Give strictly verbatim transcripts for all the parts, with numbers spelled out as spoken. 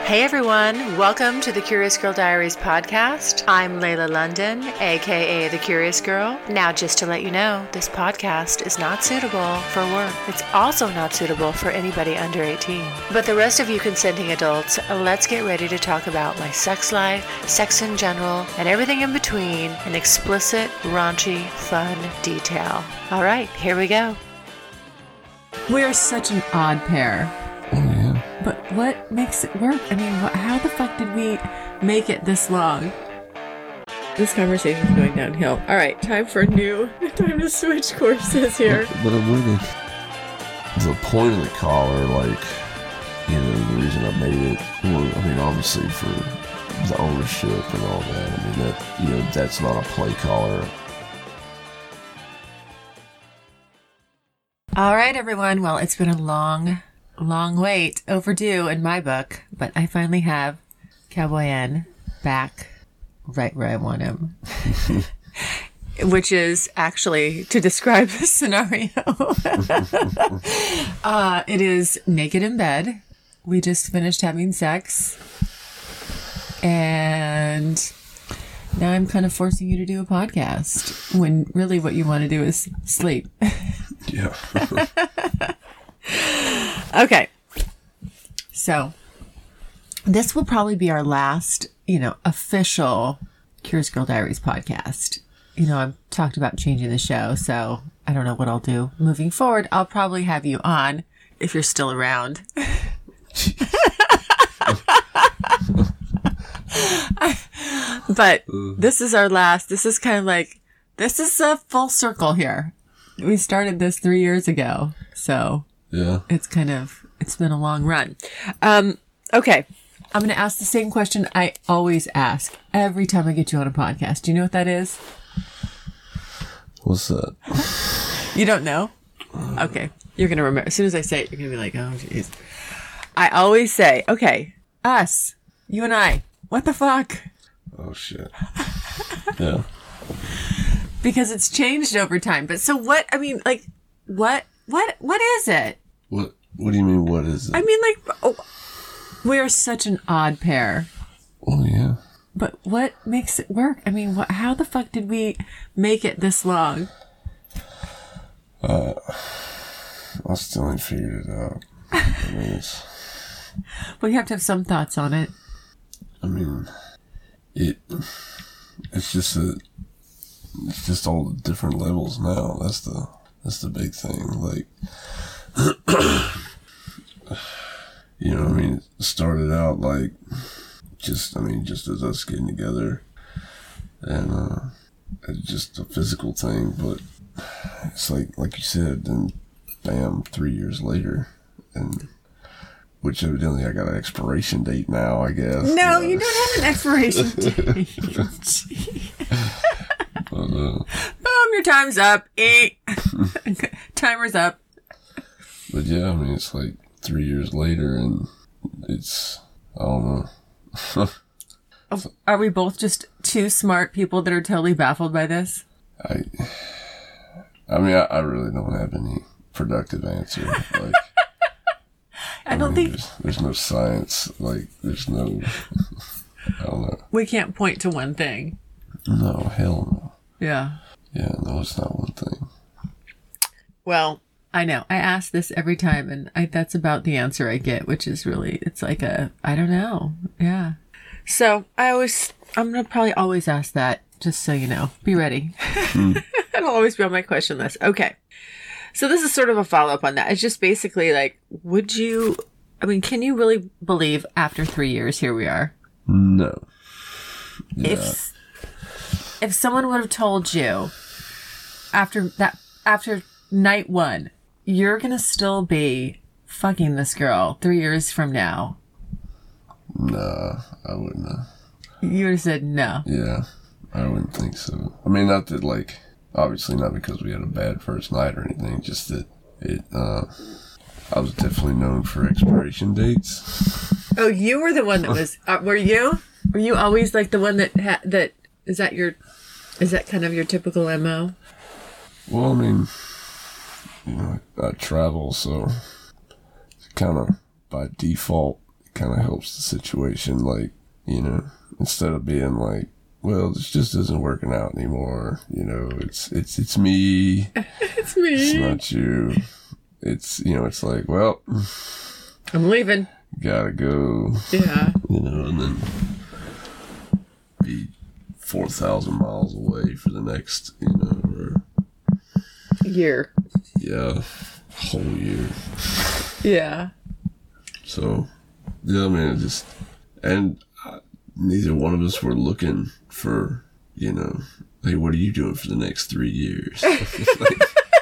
Hey everyone, welcome to the Curious Girl Diaries podcast. I'm Layla London, aka The Curious Girl. Now, just to let you know, this podcast is not suitable for work. It's also not suitable for anybody under eighteen. But the rest of you consenting adults, let's get ready to talk about my sex life, sex in general, and everything in between in explicit, raunchy, fun detail. All right, here we go. We're such an odd pair. Oh, yeah. But what makes it work? I mean, what, how the fuck did we make it this long? This conversation is going downhill. All right, time for a new, time to switch courses here. But, but I'm with it. The point of the collar, like, you know, the reason I made it, well, I mean, obviously for the ownership and all that. I mean, that, you know, that's not a play collar. All right, everyone. Well, it's been a long, long wait, overdue in my book, but I finally have Cowboy N back right where I want him. Which is actually to describe the scenario. uh, it is naked in bed. We just finished having sex. And now I'm kind of forcing you to do a podcast when really what you want to do is sleep. Yeah. Okay. So this will probably be our last, you know, official Curious Girl Diaries podcast. You know, I've talked about changing the show, so I don't know what I'll do moving forward. I'll probably have you on if you're still around. But this is our last. This is kind of like, this is a full circle here. We started this three years ago, so Yeah. it's kind of, it's been a long run. Um, okay. I'm going to ask the same question I always ask every time I get you on a podcast. Do you know what that is? What's that? You don't know? Okay. You're going to remember. As soon as I say it, you're going to be like, oh, jeez. I always say, okay, us, you and I, what the fuck? Oh, shit. Yeah. Because it's changed over time. But so what, I mean, like, what, what, what is it? What What do you mean, what is it? I mean, like, oh, we're such an odd pair. Oh, yeah. But what makes it work? I mean, what, how the fuck did we make it this long? Uh, I still ain't figured it out. I mean, it's, Well, you have to have some thoughts on it. I mean, it, it's just a, it's just all the different levels now. That's the, that's the big thing. Like, you know, I mean, it started out like just, I mean, just as us getting together and, uh, it's just a physical thing, but it's like, like you said, then bam, three years later, and which evidently I got an expiration date now, I guess. No, uh, you don't have an expiration date. but, uh, Boom, your time's up. Eh. Timer's up. but yeah, I mean, it's like three years later, and it's, I don't know. Are we both just two smart people that are totally baffled by this? I, I mean, I, I really don't have any productive answer. Like, I don't mean, think there's, there's no science. Like, there's no, I don't know. we can't point to one thing. No, hell no. Yeah. Yeah, no, it's not one thing. Well, I know. I ask this every time, and I, that's about the answer I get, which is really, it's like a, I don't know. Yeah. So I always, I'm going to probably always ask that, just so you know. Be ready. Mm. It'll always be on my question list. Okay. So this is sort of a follow-up on that. It's just basically like, would you, I mean, can you really believe after three years, here we are? No. Yeah. If, if someone would have told you after that, after night one, you're going to still be fucking this girl three years from now. Nah, I wouldn't have. You would have said no. Yeah, I wouldn't think so. I mean, not that, like, obviously not because we had a bad first night or anything, just that it, uh, I was definitely known for expiration dates. Oh, you were the one that was, uh, were you? Were you always like the one that, ha- that, is that your, is that kind of your typical M O? Well, I mean, you know, I travel, so kind of by default, kind of helps the situation. Like, you know, instead of being like, well, this just isn't working out anymore. You know, it's it's it's me. It's me. It's not you. It's, you know, it's like, well, I'm leaving. Gotta go. Yeah. You know, and then be four thousand miles away for the next, you know, or, year. Yeah, whole year. Yeah. So, yeah, I mean, it just, and uh, neither one of us were looking for, you know, hey, what are you doing for the next three years? Like,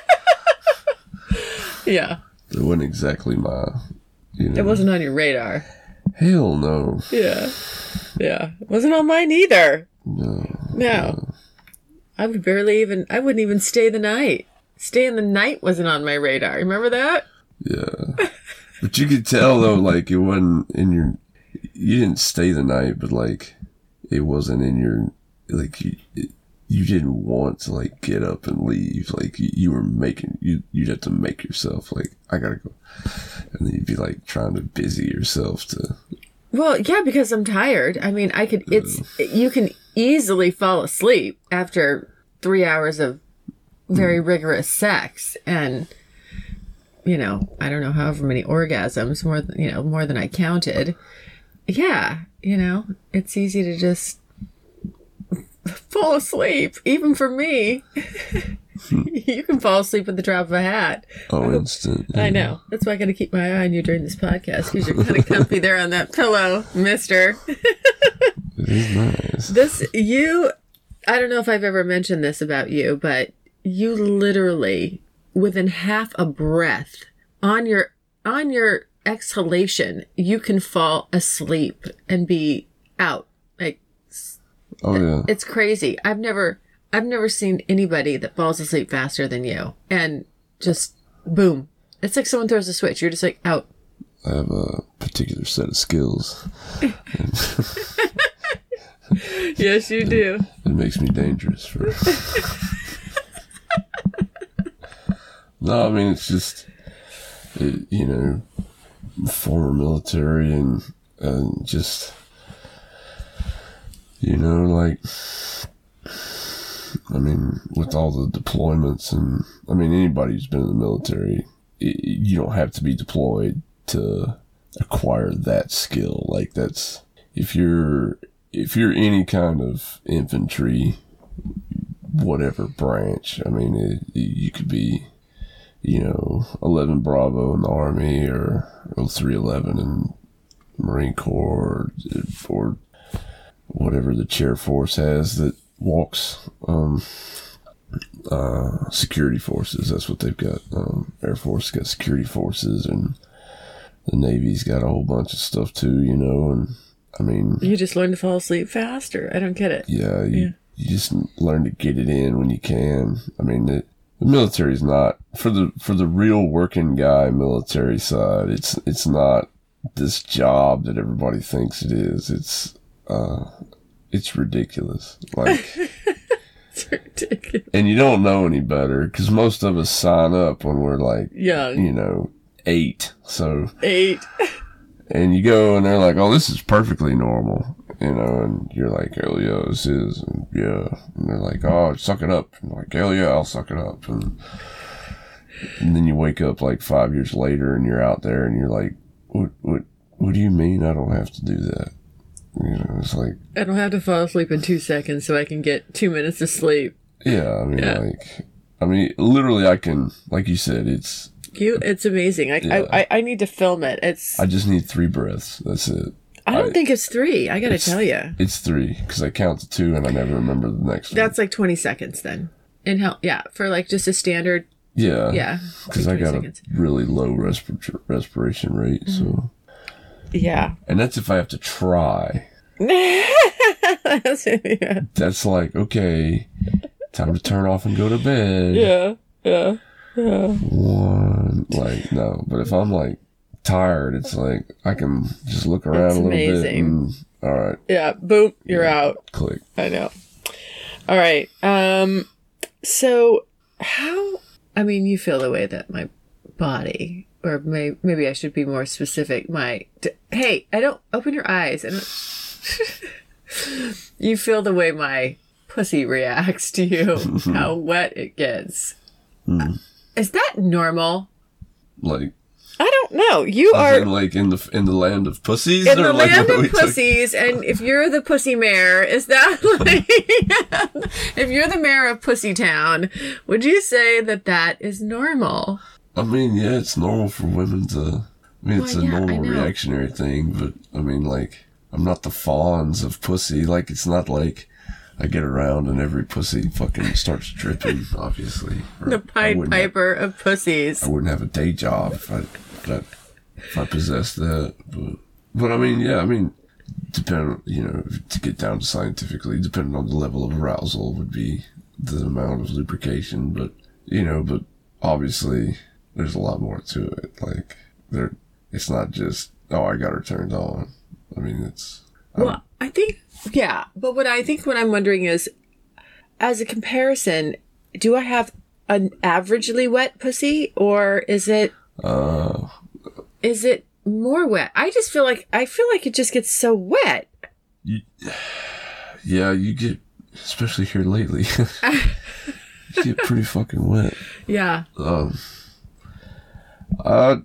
yeah. It wasn't exactly my, you know. It wasn't on your radar. Hell no. Yeah. Yeah. It wasn't on mine either. No. No. no. I would barely even, I wouldn't even stay the night. Staying the night wasn't on my radar. Remember that? Yeah. But you could tell, though, like, it wasn't in your, you didn't stay the night, but, like, it wasn't in your, like, you, it, you didn't want to, like, get up and leave. Like, you, you were making, you, you'd have to make yourself, like, I gotta go. And then you'd be, like, trying to busy yourself to. Well, yeah, because I'm tired. I mean, I could, it's, uh, you can easily fall asleep after three hours of very mm. rigorous sex. And, you know, I don't know, however many orgasms, more than, you know, more than I counted. Yeah, you know, it's easy to just fall asleep, even for me. You can fall asleep at the drop of a hat. Oh, instant. Yeah. I know. That's why I got to keep my eye on you during this podcast, because you're kind of comfy there on that pillow, mister. It is nice. This, you, I don't know if I've ever mentioned this about you, but you literally, within half a breath, on your, on your exhalation, you can fall asleep and be out. Like, oh yeah. It's crazy. I've never, I've never seen anybody that falls asleep faster than you. And just, boom. It's like someone throws a switch. You're just like, out. I have a particular set of skills. Yes, you do. It makes me dangerous for. No, I mean, it's just, it, you know, former military and, and just, you know, like, I mean, with all the deployments and, I mean, anybody who's been in the military, it, you don't have to be deployed to acquire that skill. Like, that's, if you're, if you're any kind of infantry, whatever branch, I mean, it, you could be, you know, eleven Bravo in the Army or oh three eleven in Marine Corps or, or whatever the chair force has that walks, um, uh, security forces. That's what they've got. Um, Air Force got security forces, and the Navy's got a whole bunch of stuff too, you know, and I mean. You just learn to fall asleep faster. I don't get it. Yeah. You, yeah. you just learn to get it in when you can. I mean, it, the military is not, for the, for the real working guy military side, it's, it's not this job that everybody thinks it is. It's, uh, it's ridiculous. Like, it's ridiculous. And you don't know any better, because most of us sign up when we're like, young, you know, eight. So eight. And you go and they're like, oh, this is perfectly normal, you know, and you're like, hell yeah, this is, and yeah. And they're like, oh, suck it up. And I'm like, hell yeah, I'll suck it up. And, and then you wake up like five years later and you're out there and you're like, what, what, what do you mean I don't have to do that? You know, it's like, I don't have to fall asleep in two seconds so I can get two minutes of sleep. Yeah. I mean, yeah. like, I mean, literally I can, like you said, it's, You, it's amazing. Like, yeah. I, I, I need to film it. It's. I just need three breaths. That's it. I don't I, think it's three. I gotta it's, tell you. It's three, because I count to two and I never remember the next one. That's like twenty seconds then. Inhale, yeah, for like just a standard. Yeah. Yeah. Because I got seconds. a really low respir- respiration rate, mm-hmm. so. Yeah. And that's if I have to try. that's, yeah. that's like, okay, time to turn off and go to bed. Yeah, yeah. Yeah. One, like, no, but if I'm like tired, it's like I can just look around That's a little amazing. bit and all right. Yeah, boom, you're yeah, out. Click. I know. All right. Um, so how, I mean, you feel the way that my body or may, maybe I should be more specific. My, d- hey, I don't, open your eyes. And you feel the way my pussy reacts to you, how wet it gets. Mm. Is that normal? Like, I don't know. You are in, like in the in the land of pussies, in or the like land of took... pussies. And if you're the pussy mayor, is that like if you're the mayor of Pussy Town, would you say that that is normal? I mean, yeah, it's normal for women to. I mean, it's well, a yeah, normal reactionary thing, but I mean, like, I'm not the fawns of pussy. Like, it's not like I get around and every pussy fucking starts dripping, obviously. The Pied Piper have, of pussies. I wouldn't have a day job if I, if I, if I possessed that. But, but I mean, yeah, I mean, depending, you know, to get down to scientifically, depending on the level of arousal would be the amount of lubrication. But, you know, but obviously there's a lot more to it. Like, there, it's not just, oh, I got her turned on. I mean, it's... Well, I'm, I think... Yeah, but what I think what I'm wondering is, as a comparison, do I have an averagely wet pussy, or is it uh, is it more wet? I just feel like I feel like it just gets so wet. You, yeah, you get, especially here lately, you get pretty fucking wet. Yeah. Um. Uh.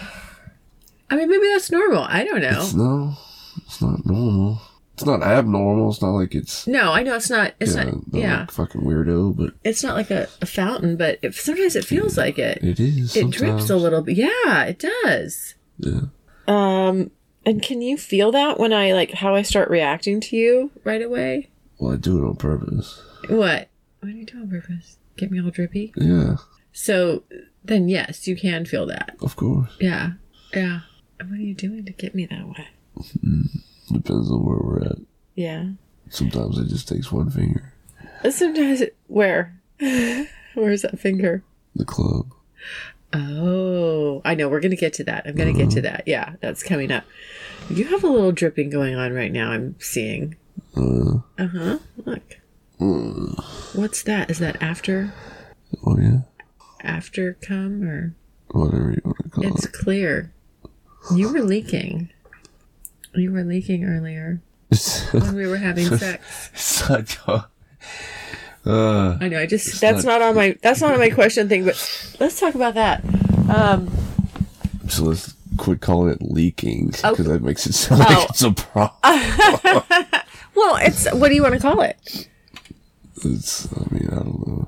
I mean, maybe that's normal. I don't know. It's, no, it's not normal. It's not abnormal. It's not like it's... No, I know it's not... It's yeah, not... not Yeah. Like fucking weirdo, but... It's not like a, a fountain, but it, sometimes it feels yeah, like it. It is. It sometimes. drips a little bit. Yeah, it does. Yeah. Um, and can you feel that when I, like, how I start reacting to you right away? Well, I do it on purpose. What? What do you do on purpose? Get me all drippy? Yeah. So, then yes, you can feel that. Of course. Yeah. Yeah. And what are you doing to get me that way? Mm. Depends on where we're at. Yeah. Sometimes it just takes one finger. Sometimes it... Where? Where's that finger? The club. Oh. I know. We're going to get to that. I'm going to uh-huh. get to that. Yeah. That's coming up. You have a little dripping going on right now, I'm seeing. Uh. Uh-huh. Look. Uh, What's that? Is that after? Oh, yeah. After cum or? Whatever you want to call it's it. It's clear. You were leaking. You were leaking earlier when we were having sex. It's not your, uh, I know. I just that's not, not on my that's not on my question thing. But let's talk about that. Um, so let's quit calling it leaking because oh, that makes it sound oh. like it's a problem. Well, it's what do you want to call it? It's. I mean, I don't know.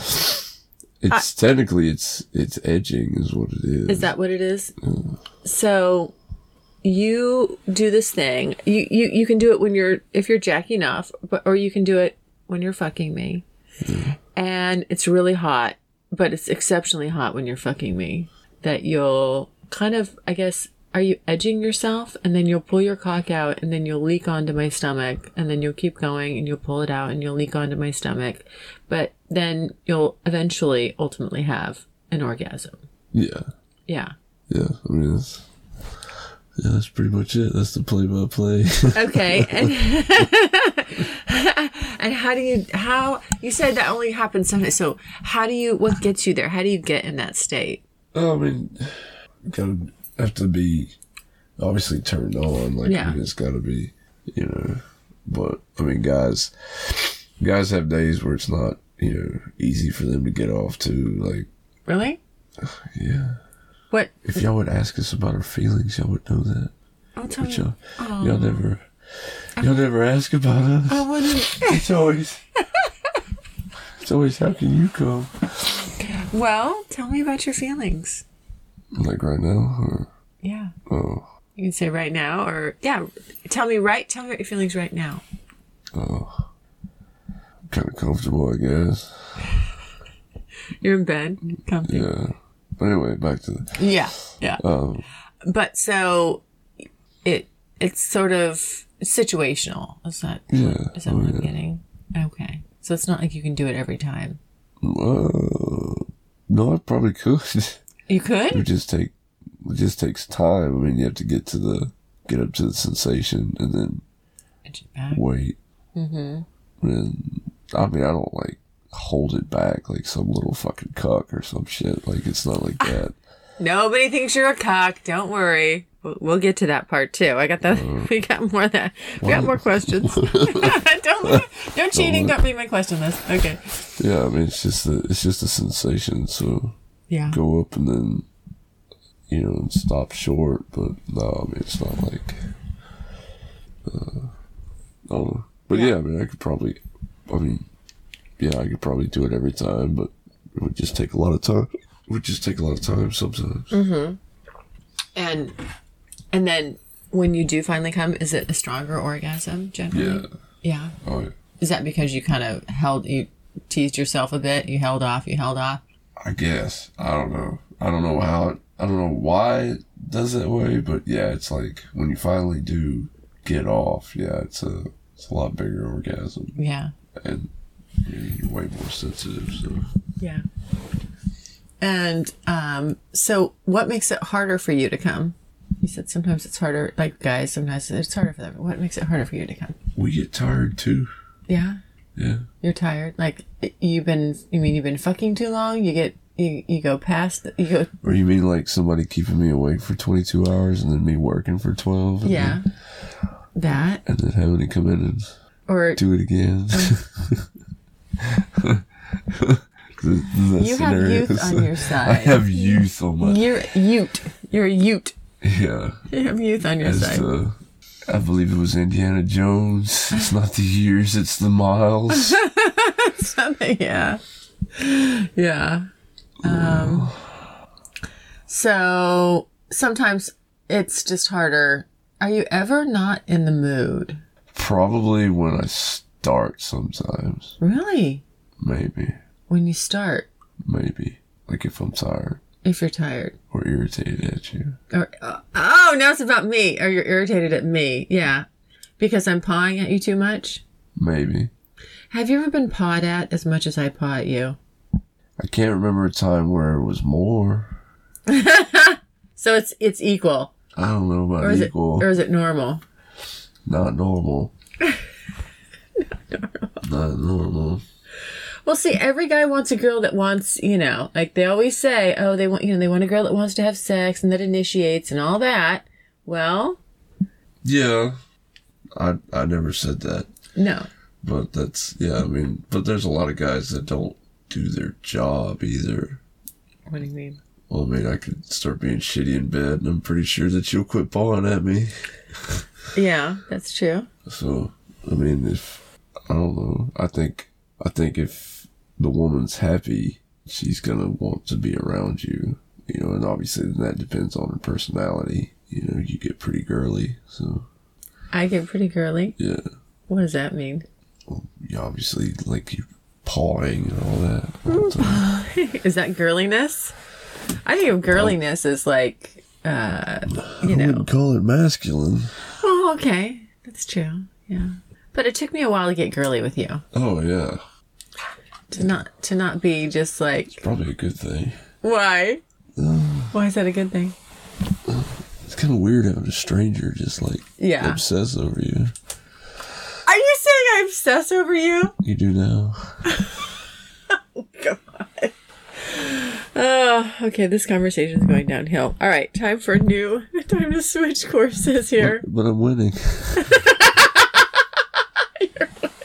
It's I, technically it's it's edging is what it is. Is that what it is? Yeah. So. You do this thing. You, you you can do it when you're if you're jacking off, but or you can do it when you're fucking me. Yeah. And it's really hot, but it's exceptionally hot when you're fucking me. That you'll kind of, I guess, are you edging yourself? And then you'll pull your cock out, and then you'll leak onto my stomach, and then you'll keep going, and you'll pull it out, and you'll leak onto my stomach. But then you'll eventually, ultimately have an orgasm. Yeah. Yeah. Yeah. I mean, that's... Yeah, that's pretty much it. That's the play-by-play. Okay. And, and how do you, how, you said that only happens sometimes. So how do you, what gets you there? How do you get in that state? I mean, you gotta have to be obviously turned on. Like, yeah. I mean, it's gotta be, you know, but I mean, guys, guys have days where it's not, you know, easy for them to get off to, like. Really? Yeah. What? If y'all would ask us about our feelings, y'all would know that. Oh, tell but me. Y'all, oh. y'all never, y'all never ask about us. I wouldn't. It's always, it's always, how can you come? Well, tell me about your feelings. Like right now? Or, yeah. Oh. You can say right now, or, yeah, tell me right, tell me about your feelings right now. Oh. I'm kind of comfortable, I guess. You're in bed? Comfy. Yeah. But anyway, back to the... Yeah, yeah. Um, but so, it it's sort of situational. Is that, yeah, is that oh, what I'm yeah. getting? Okay. So it's not like you can do it every time. Uh, no, I probably could. You could? It just take it just takes time. I mean, you have to get to the get up to the sensation and then Edge it back. wait. Mm-hmm. And I mean, I don't like hold it back like some little fucking cuck or some shit. Like, it's not like that. Nobody thinks you're a cock. Don't worry. We'll, we'll get to that part too. I got that. Uh, we got more of that. We got more questions. don't no cheating. Don't read my question list. Okay. Yeah, I mean it's just a, it's just a sensation. So yeah, go up and then you know and stop short. But no, I mean it's not like. Uh, I don't know. But yeah. yeah, I mean I could probably. I mean, yeah, I could probably do it every time, but it would just take a lot of time. It would just take a lot of time sometimes. Mm-hmm. And. And then when you do finally come, is it a stronger orgasm generally? Yeah. Yeah. Oh, yeah. Is that because you kind of held, you teased yourself a bit? You held off, you held off? I guess. I don't know. I don't know how, it, I don't know why it does that way, but yeah, it's like when you finally do get off, yeah, it's a, it's a lot bigger orgasm. Yeah. And you know, you're way more sensitive, so. Yeah. And um, so what makes it harder for you to come? You said sometimes it's harder, like guys, sometimes it's harder for them. What makes it harder for you to come? We get tired too. Yeah? Yeah. You're tired? Like, you've been, you mean you've been fucking too long? You get, you, you go past, the, you go... Or you mean like somebody keeping me awake for twenty-two hours and then me working for twelve? And yeah. Then, that. And then having to come in and or, do it again. Um, you have youth on your side. I have youth on my... You're ute. You're a ute. Yeah. You have youth on your As side. The, I believe it was Indiana Jones. It's not the years, it's the miles. Something, yeah. Yeah. Um, so sometimes it's just harder. Are you ever not in the mood? Probably when I start sometimes. Really? Maybe. When you start? Maybe. Like if I'm tired. If you're tired. Or irritated at you. Or, uh, oh, now it's about me. Or you're irritated at me. Yeah. Because I'm pawing at you too much? Maybe. Have you ever been pawed at as much as I paw at you? I can't remember a time where it was more. So it's it's equal. I don't know about or is equal. It, or is it normal? Not normal. Not normal. Not normal. Well, see, every guy wants a girl that wants, you know, like they always say, oh, they want, you know, they want a girl that wants to have sex and that initiates and all that. Well. Yeah. I I never said that. No. But that's, yeah, I mean, but there's a lot of guys that don't do their job either. What do you mean? Well, I mean, I could start being shitty in bed and I'm pretty sure that you'll quit pawing at me. Yeah, that's true. So, I mean, if, I don't know, I think, I think if the woman's happy, she's gonna want to be around you, you know, and obviously that depends on her personality. You know, you get pretty girly, so. I get pretty girly? Yeah. What does that mean? Well, you obviously, like, you pawing and all that. All the Is that girliness? I think of girliness as like, uh, you know. I wouldn't call it masculine. Oh, okay. That's true. Yeah. But it took me a while to get girly with you. Oh, yeah. To not, to not be just like. It's probably a good thing. Why? Uh, Why is that a good thing? Uh, it's kind of weird having a stranger just like yeah. obsess over you. Are you saying I obsess over you? You do now. Oh, God. Oh, okay, this conversation is going downhill. All right, time for new, time to switch courses here. But, but I'm winning. You're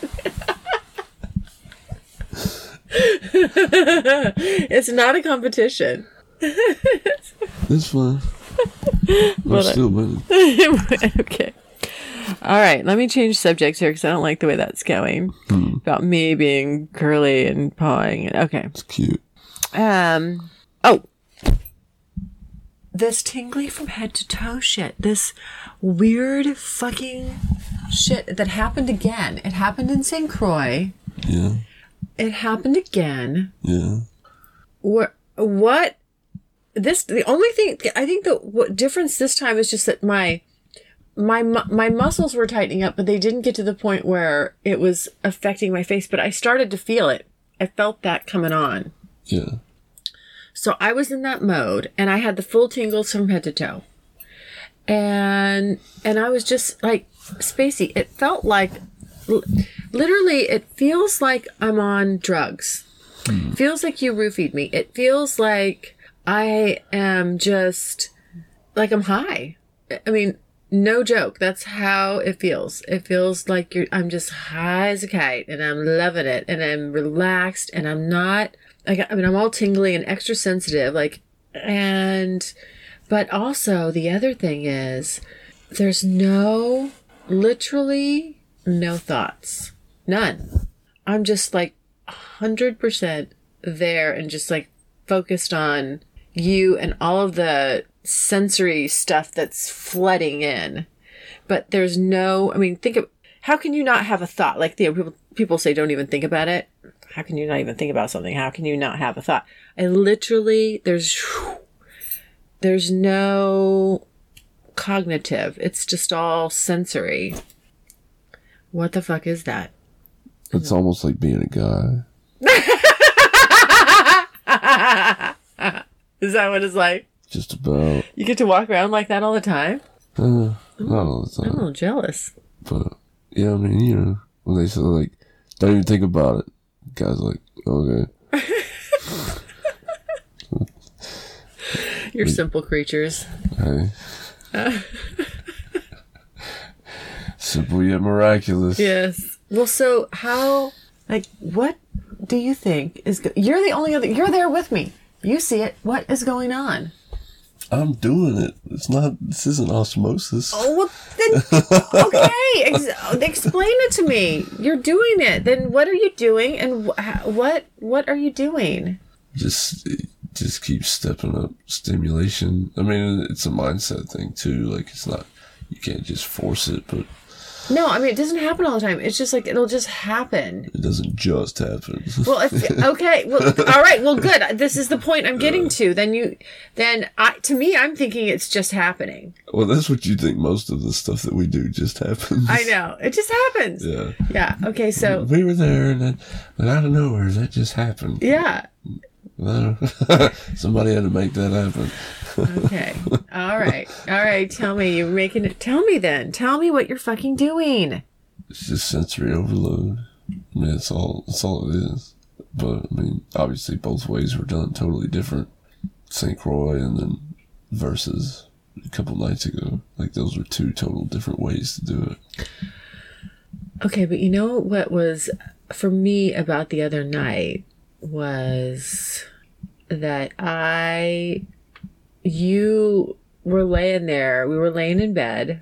winning. It's not a competition. That's fine. I'm well, still winning. Okay. All right, let me change subjects here because I don't like the way that's going. Hmm. About me being curly and pawing. Okay. It's cute. Um. Oh. This tingly from head to toe shit. This weird fucking shit that happened again. It happened in Saint Croix. Yeah. It happened again. Yeah. What? What? This, the only thing, I think the what difference this time is just that my, my, my muscles were tightening up, but they didn't get to the point where it was affecting my face, but I started to feel it. I felt that coming on. Yeah. So I was in that mode and I had the full tingles from head to toe. And, and I was just like, Spacey, it felt like, literally, it feels like I'm on drugs. Hmm. Feels like you roofied me. It feels like I am just like I'm high. I mean, no joke. That's how it feels. It feels like you're, I'm just high as a kite and I'm loving it and I'm relaxed and I'm not, I, got, I mean, I'm all tingly and extra sensitive. Like, and, but also the other thing is there's no, literally no thoughts. None. I'm just like one hundred percent there and just like focused on you and all of the sensory stuff that's flooding in. But there's no, I mean, think of, how can you not have a thought? Like, you know, people, people say don't even think about it. How can you not even think about something? How can you not have a thought? I literally, there's, there's no cognitive. It's just all sensory. What the fuck is that? It's almost like being a guy. Is that what it's like? Just about. You get to walk around like that all the time? Uh, not all the time. I'm a little jealous. But, yeah, I mean, you know, when they say, like, don't even think about it. The guy's like, okay. You're simple creatures. Hey. Simple yet miraculous. Yes. Well, so how, like, what do you think is, go- you're the only other, you're there with me. You see it. What is going on? I'm doing it. It's not, this isn't osmosis. Oh, well, then, okay. Ex- explain it to me. You're doing it. Then what are you doing? And wh- what, what are you doing? Just, just keep stepping up stimulation. I mean, it's a mindset thing too. Like, it's not, you can't just force it, but. No, I mean, it doesn't happen all the time. It's just like, it'll just happen. It doesn't just happen. Well, if, okay. Well, all right. Well, good. This is the point I'm getting to. Then you, then I, to me, I'm thinking it's just happening. Well, that's what you think most of the stuff that we do just happens. I know. It just happens. Yeah. Yeah. Okay. So. We were there and then, but out of nowhere, that just happened. Yeah. Well, somebody had to make that happen. Okay. All right. All right. Tell me. You're making it. Tell me then. Tell me what you're fucking doing. It's just sensory overload. I mean, that's all, that's all it is. But, I mean, obviously both ways were done totally different. Saint Croix and then Versus a couple nights ago. Like, those were two total different ways to do it. Okay. But you know what was, for me, about the other night was that I... You were laying there, we were laying in bed,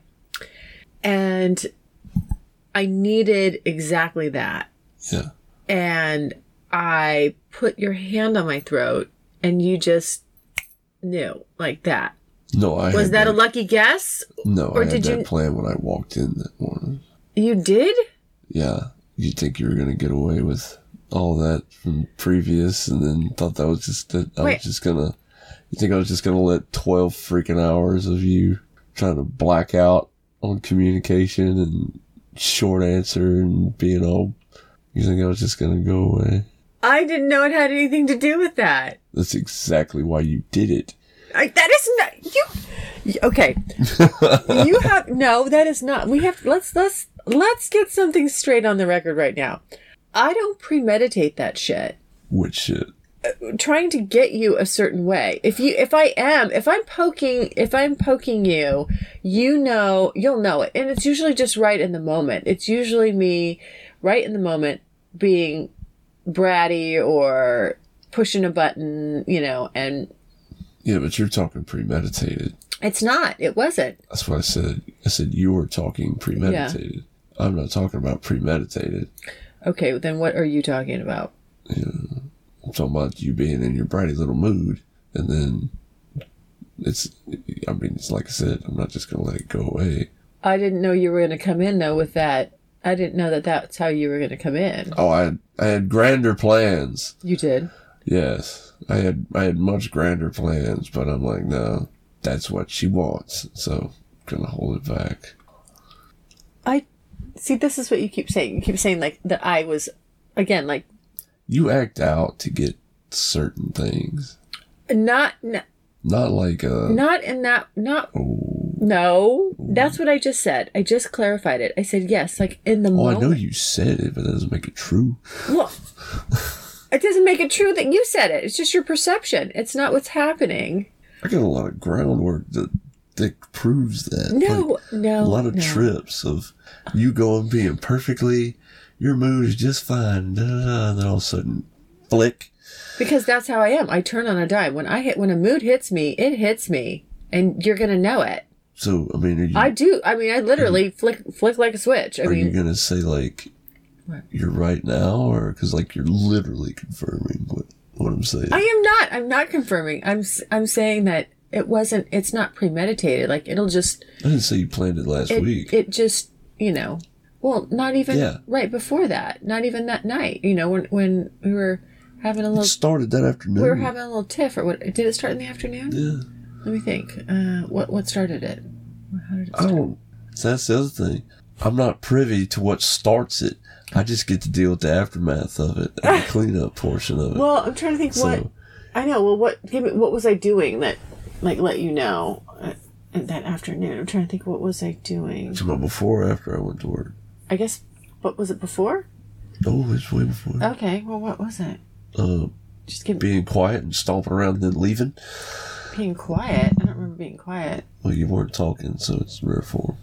and I needed exactly that. Yeah. And I put your hand on my throat, and you just knew, like that. No, I Was had that a lucky guess? No, Or I had did that you- plan when I walked in that morning. You did? Yeah. You think you were going to get away with all that from previous, and then thought that was just that I Wait. was just going to... You think I was just going to let twelve freaking hours of you trying to black out on communication and short answer and being all... You think I was just going to go away? I didn't know it had anything to do with that. That's exactly why you did it. I, that is not... You... Okay. You have... No, that is not... We have... Let's, let's, let's get something straight on the record right now. I don't premeditate that shit. Which shit? Trying to get you a certain way. If you, if I am, if I'm poking, if I'm poking you, you know, you'll know it. And it's usually just right in the moment. It's usually me right in the moment being bratty or pushing a button, you know, and. Yeah, but you're talking premeditated. It's not. It wasn't. That's what I said. I said you were talking premeditated. Yeah. I'm not talking about premeditated. Okay, then what are you talking about? Yeah. I'm talking about you being in your bratty little mood, and then it's, I mean, it's like I said, I'm not just going to let it go away. I didn't know you were going to come in, though, with that. I didn't know that that's how you were going to come in. Oh, I had, I had grander plans. You did? Yes. I had, I had much grander plans, but I'm like, no, that's what she wants, so I'm going to hold it back. I, see, this is what you keep saying. You keep saying, like, that I was, again, like, You act out to get certain things. Not, not, Not like a... not in that, not, Oh. no, that's what I just said. I just clarified it. I said, yes, like in the Oh, moment. I know you said it, but that doesn't make it true. Well, it doesn't make it true that you said it. It's just your perception. It's not what's happening. I got a lot of groundwork that that proves that. No, like, no, a lot of no. trips of you going being perfectly, your mood is just fine, da, da, da, and then all of a sudden, flick. Because that's how I am. I turn on a dime. When I hit, when a mood hits me, it hits me, and you're gonna know it. So I mean, are you, I do. I mean, I literally flick flick like a switch. I are mean, you gonna say like what? You're right now, or because like you're literally confirming what what I'm saying? I am not. I'm not confirming. I'm s- I'm saying that it wasn't. It's not premeditated. Like it'll just. I didn't say you planned it last It, week. it just, you know, well, not even Yeah. right before that. Not even that night. You know, when when we were having a It little. started that afternoon. We were having a little tiff, or what? Did it start in the afternoon? Yeah. Let me think. Uh, what what started it? How did it I start? don't. That's the other thing. I'm not privy to what starts it. I just get to deal with the aftermath of it and the cleanup portion of it. Well, I'm trying to think So- what. I know. Well, what give me, what was I doing that, like, let you know uh, that afternoon? I'm trying to think. What was I doing? Talking about before or after I went to work? I guess. What was it before? Oh, it's way before. Okay. Well, what was it? Uh, Just give, being quiet and stomping around and then leaving. being quiet. I don't remember being quiet. Well, you weren't talking, so it's rare form.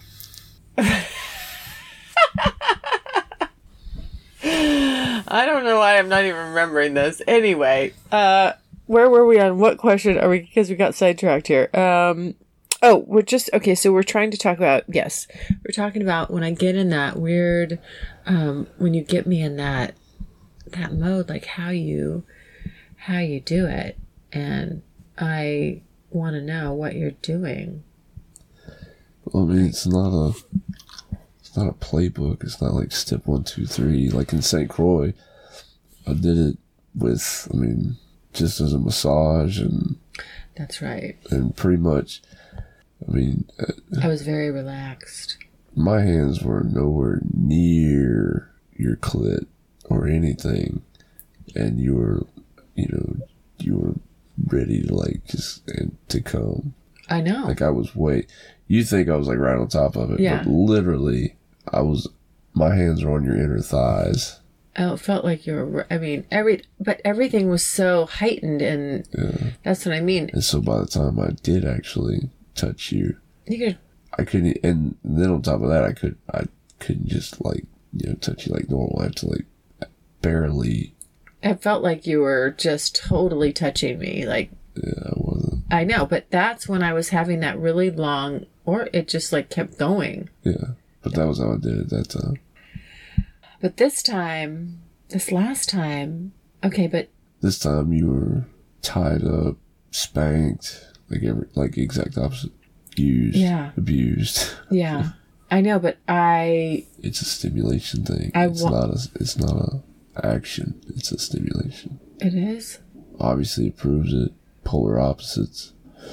I don't know why I'm not even remembering this. Anyway, uh, where were we on? What question are we? Because we got sidetracked here. Um, oh, we're just okay. So we're trying to talk about yes, we're talking about when I get in that weird, um, when you get me in that that mode, like how you how you do it, and I want to know what you're doing. Well, I mean, it's not a, it's not a playbook. It's not like step one, two, three. Like in Saint Croix, I did it with, I mean, just as a massage and That's right. and pretty much, I mean, uh, I was very relaxed. my hands were nowhere near your clit or anything, and you were, you know, you were ready to like just and to come. I know. Like I was way. You think I was like right on top of it, Yeah. but literally, I was. My hands are on your inner thighs. Oh, it felt like you were. I mean, every but everything was so heightened, and Yeah. that's what I mean. And so by the time I did actually touch you, You could. I couldn't. And then on top of that, I could. I couldn't just like you know touch you like normal. I had to like barely. It felt like you were just totally touching me. Like Yeah, I wasn't. I know, but that's when I was having that really long, or it just like kept going. Yeah, but that was how I did it that time. But this time, this last time, okay, but This time you were tied up, spanked, like every like exact opposite. Used, Yeah. abused. yeah, I know, but I It's a stimulation thing. I it's wa- not a. It's not a action. It's a stimulation. it is. Obviously, it proves it. Polar opposites.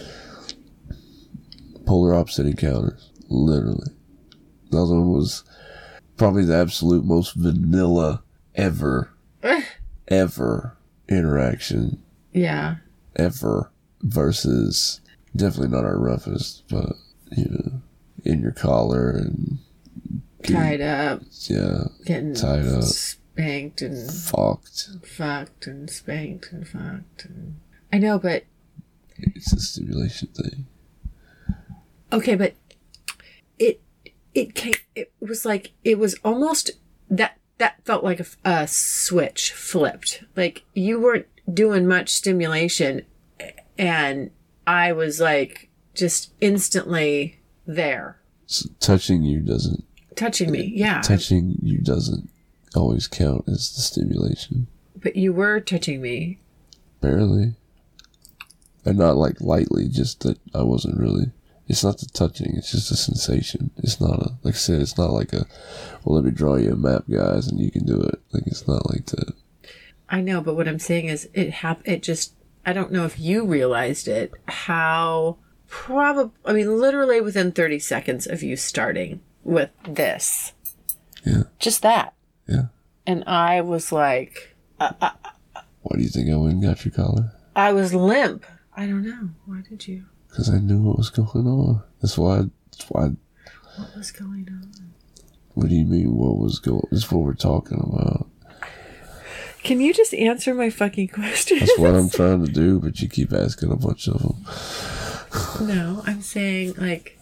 Polar opposite encounters. Literally. The other one was probably the absolute most vanilla ever, ever interaction Yeah, ever versus definitely not our roughest, but you know, in your collar and tied up, yeah, getting tied up, spanked and fucked. fucked and spanked and fucked. And... I know, but It's a stimulation thing. okay, but it it came. It was like it was almost that that felt like a, a switch flipped. Like you weren't doing much stimulation, and I was like just instantly there, So touching you doesn't. touching me. Yeah, Touching you doesn't always count as the stimulation. but you were touching me. Barely. And not like lightly, just that I wasn't really. It's not the touching, it's just a sensation. It's not a, like I said, it's not like a, well, let me draw you a map, guys, and you can do it. Like, it's not like that. I know, but what I'm saying is it hap- It just, I don't know if you realized it, how probably, I mean, literally within thirty seconds of you starting with this. Yeah. Just that. Yeah. And I was like, Why do you think I went and got your collar? I was limp. I don't know. Why did you? Because I knew what was going on. That's why, that's why, What was going on? what do you mean what was going, this is what we're talking about. Can you just answer my fucking questions? That's what I'm trying to do, but you keep asking a bunch of them. No, I'm saying, like,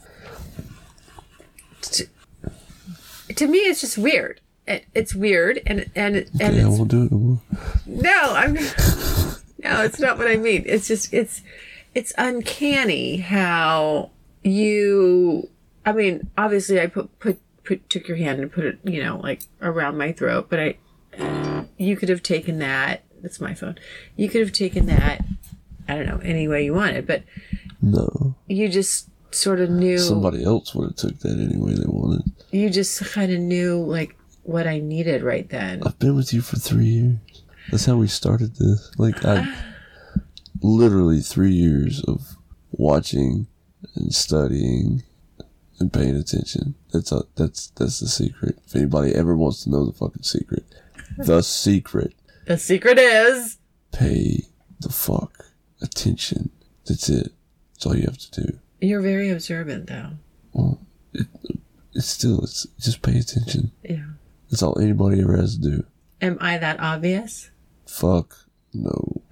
to, to me, it's just weird. It, it's weird, and and and Okay, it's, I won't do it no more. no, I'm no, it's not what I mean. It's just it's it's uncanny how you. I mean, obviously, I put put put took your hand and put it, you know, like around my throat, but I, you could have taken that. That's my phone. You could have taken that. I don't know, any way you wanted, but no, you just sort of knew. Somebody else would have took that any way they wanted. You just kind of knew, like, what I needed right then. I've been with you for three years. That's how we started this. Like, I literally three years of watching and studying and paying attention. That's a, that's that's the secret. If anybody ever wants to know the fucking secret, the secret. The secret is pay the fuck attention. That's it. That's all you have to do. You're very observant, though. Well, it, it's still it's just pay attention. Yeah. That's all anybody ever has to do. Am I that obvious? Fuck no.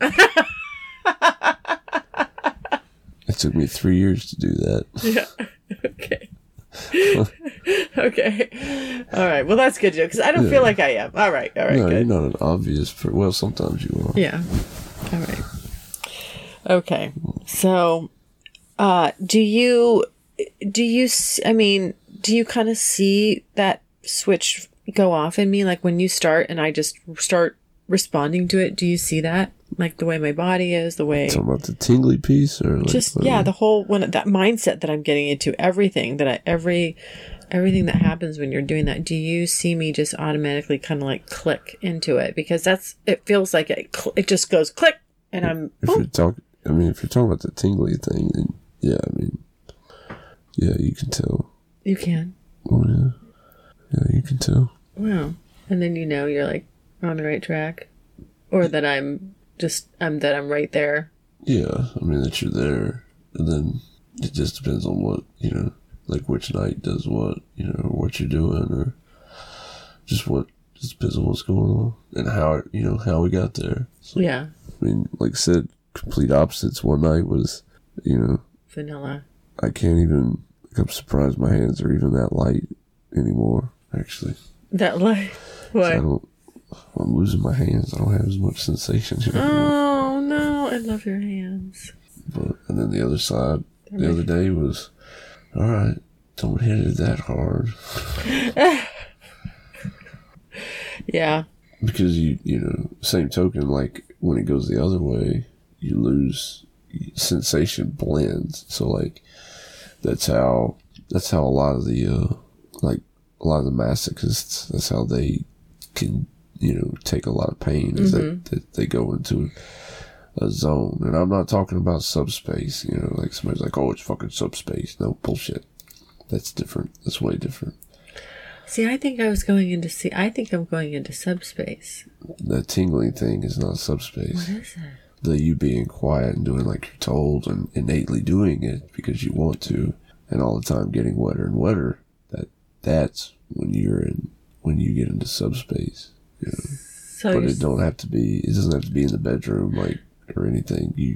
It took me three years to do that. Yeah. Okay. Okay. All right. Well, that's good, Joe, because I don't Yeah. feel like I am. All right. All right. No, good. you're not an obvious. Per- well, sometimes you are. Yeah. All right. Okay. So, uh, do you, do you, s- I mean, do you kind of see that switch go off in me? Like when you start and I just start responding to it, do you see that? Like the way my body is, the way. Talking about the tingly piece, or like Just, what- yeah, the whole, when that mindset that I'm getting into, everything that I, every, everything that happens when you're doing that, do you see me just automatically kind of like click into it? Because that's, it feels like it, cl- it just goes click and I'm, If you're talking, I mean, if you're talking about the tingly thing, then yeah, I mean, yeah, you can tell. you can. Oh yeah, yeah, you can tell. Wow. And then you know you're like on the right track, or that I'm just I'm that I'm right there. Yeah, I mean that you're there, and then it just depends on what, you know, like which night does what, you know, or what you're doing, or just what, just depends on what's going on and how, you know, how we got there. So, Yeah. I mean, like I said, complete opposites. One night was, you know, Vanilla. I can't even, like, I'm surprised my hands are even that light anymore, actually. That light. So I What? don't, I'm losing my hands. I don't have as much sensation here anymore. Oh no! I love your hands. But, and then the other side, the They're other day was, all right, don't hit it that hard. Yeah. Because you, you know, same token, like when it goes the other way, you lose sensation blends. So like, that's how, that's how a lot of the, uh, like a lot of the masochists, that's how they can, you know, take a lot of pain is Mm-hmm. that, that they go into a zone. And I'm not talking about subspace, you know, like somebody's like, oh, it's fucking subspace. No, bullshit. That's different. That's way different. See, I think I was going into see. I think I'm going into subspace. That tingling thing is not subspace. What is it? The you being quiet and doing like you're told and innately doing it because you want to, and all the time getting wetter and wetter, that that's when you're in, when you get into subspace, you know. So But you're it don't have to be, it doesn't have to be in the bedroom, like, or anything. You,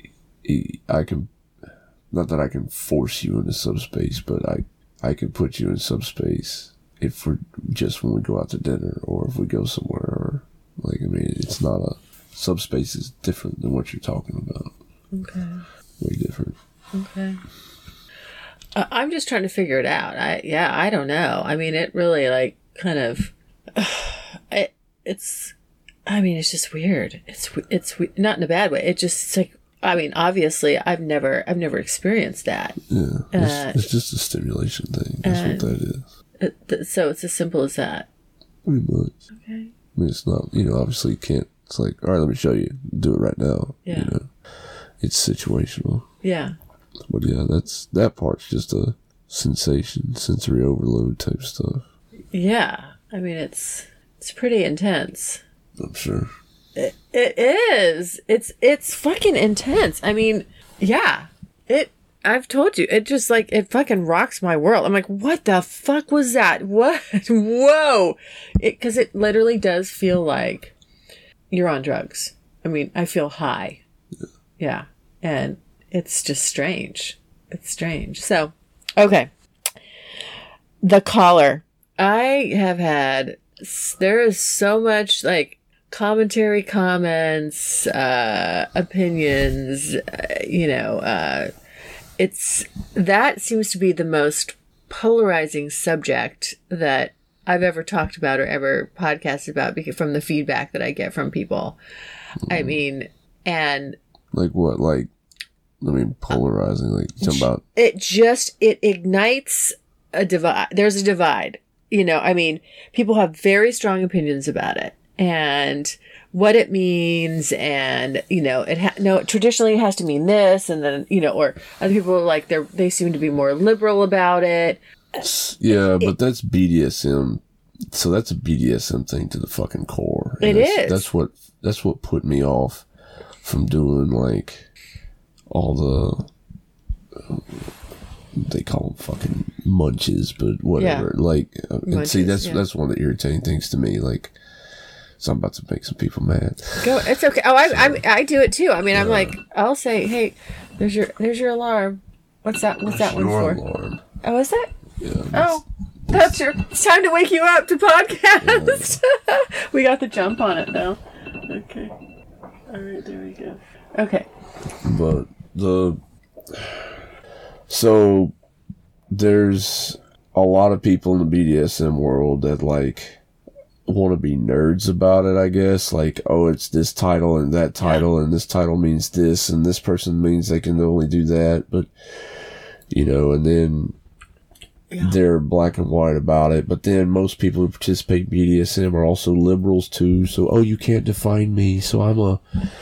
I can, not that I can force you into subspace, but I, I can put you in subspace if we're just when we go out to dinner or if we go somewhere, or like, I mean, it's not a, subspace is different than what you're talking about. okay. Way different. Okay. Uh, I'm just trying to figure it out. I yeah, I don't know. I mean, it really like kind of it it's I mean, it's just weird. It's it's we- not in a bad way. It just it's like I mean, obviously, I've never I've never experienced that. Yeah. It's, Uh, it's just a stimulation thing. That's uh, what that is. It, th- so it's as simple as that. Pretty much. Okay. I mean, it's not, you know, obviously you can't, it's like, all right, let me show you. Do it right now. Yeah. You know, it's situational. Yeah. But yeah, that's, that part's just a sensation, sensory overload type stuff. Yeah. I mean, it's it's pretty intense. I'm sure. It, it is. It's it's fucking intense. I mean, yeah. It. I've told you. It just like it fucking rocks my world. I'm like, what the fuck was that? What? Whoa! It because it literally does feel like you're on drugs. I mean, I feel high. Yeah. Yeah. And it's just strange. It's strange. So, okay. The collar. I have had, there is so much like commentary, comments, uh, opinions, uh, you know, uh, it's, that seems to be the most polarizing subject that I've ever talked about or ever podcasted about because from the feedback that I get from people. Mm. I mean, and like what, like, I mean, polarizing, like talking about it just, it ignites a divide. There's a divide, you know, I mean, people have very strong opinions about it and what it means. And, you know, it ha- no, traditionally it has to mean this. And then, you know, or other people are like, they're, they seem to be more liberal about it. Yeah, it, but that's B D S M. So that's a B D S M thing to the fucking core. And it that's, is. That's what, that's what put me off from doing like all the, uh, they call them fucking munches, but whatever. Yeah. Like, uh, and munches, see, that's, yeah. that's one of the irritating things to me. Like, so I'm about to make some people mad. Go. It's okay. Oh, I, so, I, I do it too. I mean, I'm uh, like, I'll say, hey, there's your, there's your alarm. What's that? What's that one for? Alarm. Oh, is that? Yeah. Oh, that's your. It's time to wake you up to podcast. Yeah. We got the jump on it though. Okay. All right. There we go. Okay. But the so there's a lot of people in the B D S M world that like want to be nerds about it, I guess. Like, oh, it's this title and that title, yeah. and this title means this, and this person means they can only do that. But you know, and then. Yeah. They're black and white about it, but then most people who participate in B D S M are also liberals too. So, oh, you can't define me, so I'm a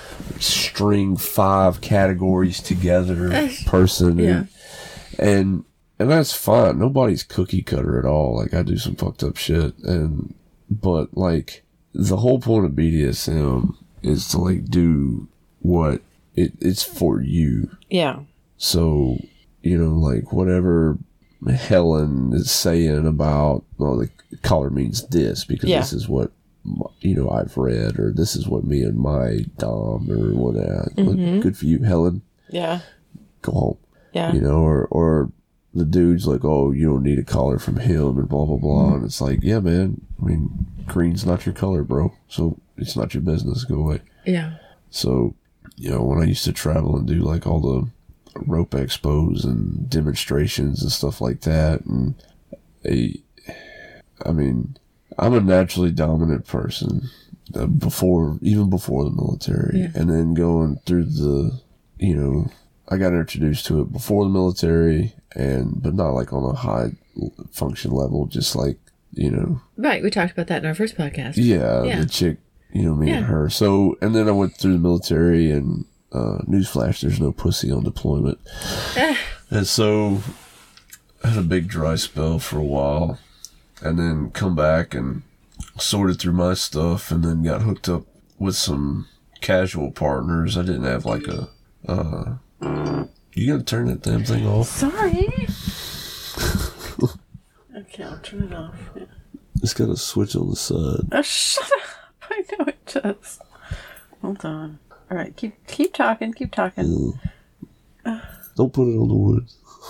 string five categories together person, yeah. and, and and that's fine. Nobody's cookie cutter at all. Like I do some fucked up shit, and but like the whole point of B D S M is to like do what it it's for you. Yeah. So you know, like whatever. Helen is saying about, well, the color means this because yeah. this is what, you know, I've read, or this is what me and my Dom or whatever. Mm-hmm. Good for you, Helen. Yeah. Go home. Yeah. You know, or, or the dude's like, oh, you don't need a color from him and blah, blah, blah. Mm-hmm. And it's like, yeah, man, I mean, green's not your color, bro. So it's not your business. Go away. Yeah. So, you know, when I used to travel and do like all the rope expos and demonstrations and stuff like that, and a, I mean, I'm a naturally dominant person uh, before, even before the military, yeah. and then going through the, you know, I got introduced to it before the military, and but not like on a high function level, just like, you know, right. We talked about that in our first podcast. Yeah, yeah. The chick, you know, me yeah. and her. So, and then I went through the military and. Uh, newsflash, there's no pussy on deployment. And so I had a big dry spell for a while and then come back and sorted through my stuff and then got hooked up with some casual partners. I didn't have like a, uh, you gotta turn that damn thing off. Sorry. Okay, I'll turn it off. Yeah. It's got a switch on the side. Oh, shut up. I know it does. Hold on. All right, keep keep talking, keep talking. Uh, Don't put it on the wood.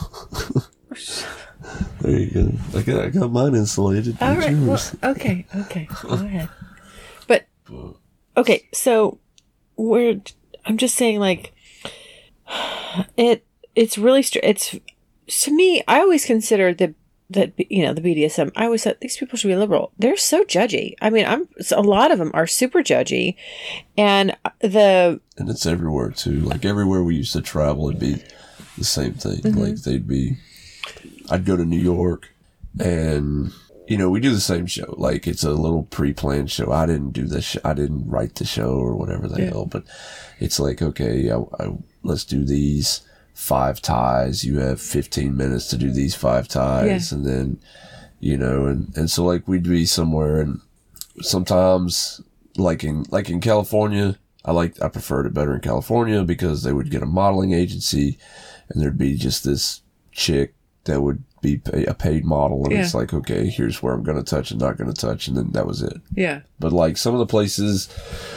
There you go. I got I got mine insulated. All right. Well, okay. Okay. Go ahead. But okay, so we're. I'm just saying, like, it. It's really. Str- it's to me. I always consider the that you know the B D S M. I always thought these people should be liberal. They're so judgy. I mean, I'm a lot of them are super judgy, and the and it's everywhere too. Like everywhere we used to travel, it'd be the same thing. Mm-hmm. Like they'd be. I'd go to New York, and you know we do the same show. Like it's a little pre-planned show. I didn't do this. Sh- I didn't write the show or whatever the yeah. hell. But it's like okay, I, I, let's do these. Five ties, you have fifteen minutes to do these five ties, yeah. and then, you know, and, and so like we'd be somewhere, and sometimes like in like in California, I like I preferred it better in California because they would get a modeling agency, and there'd be just this chick that would be pay, a paid model, and yeah. it's like okay, here's where I'm gonna touch and not gonna touch, and then that was it. Yeah. But like some of the places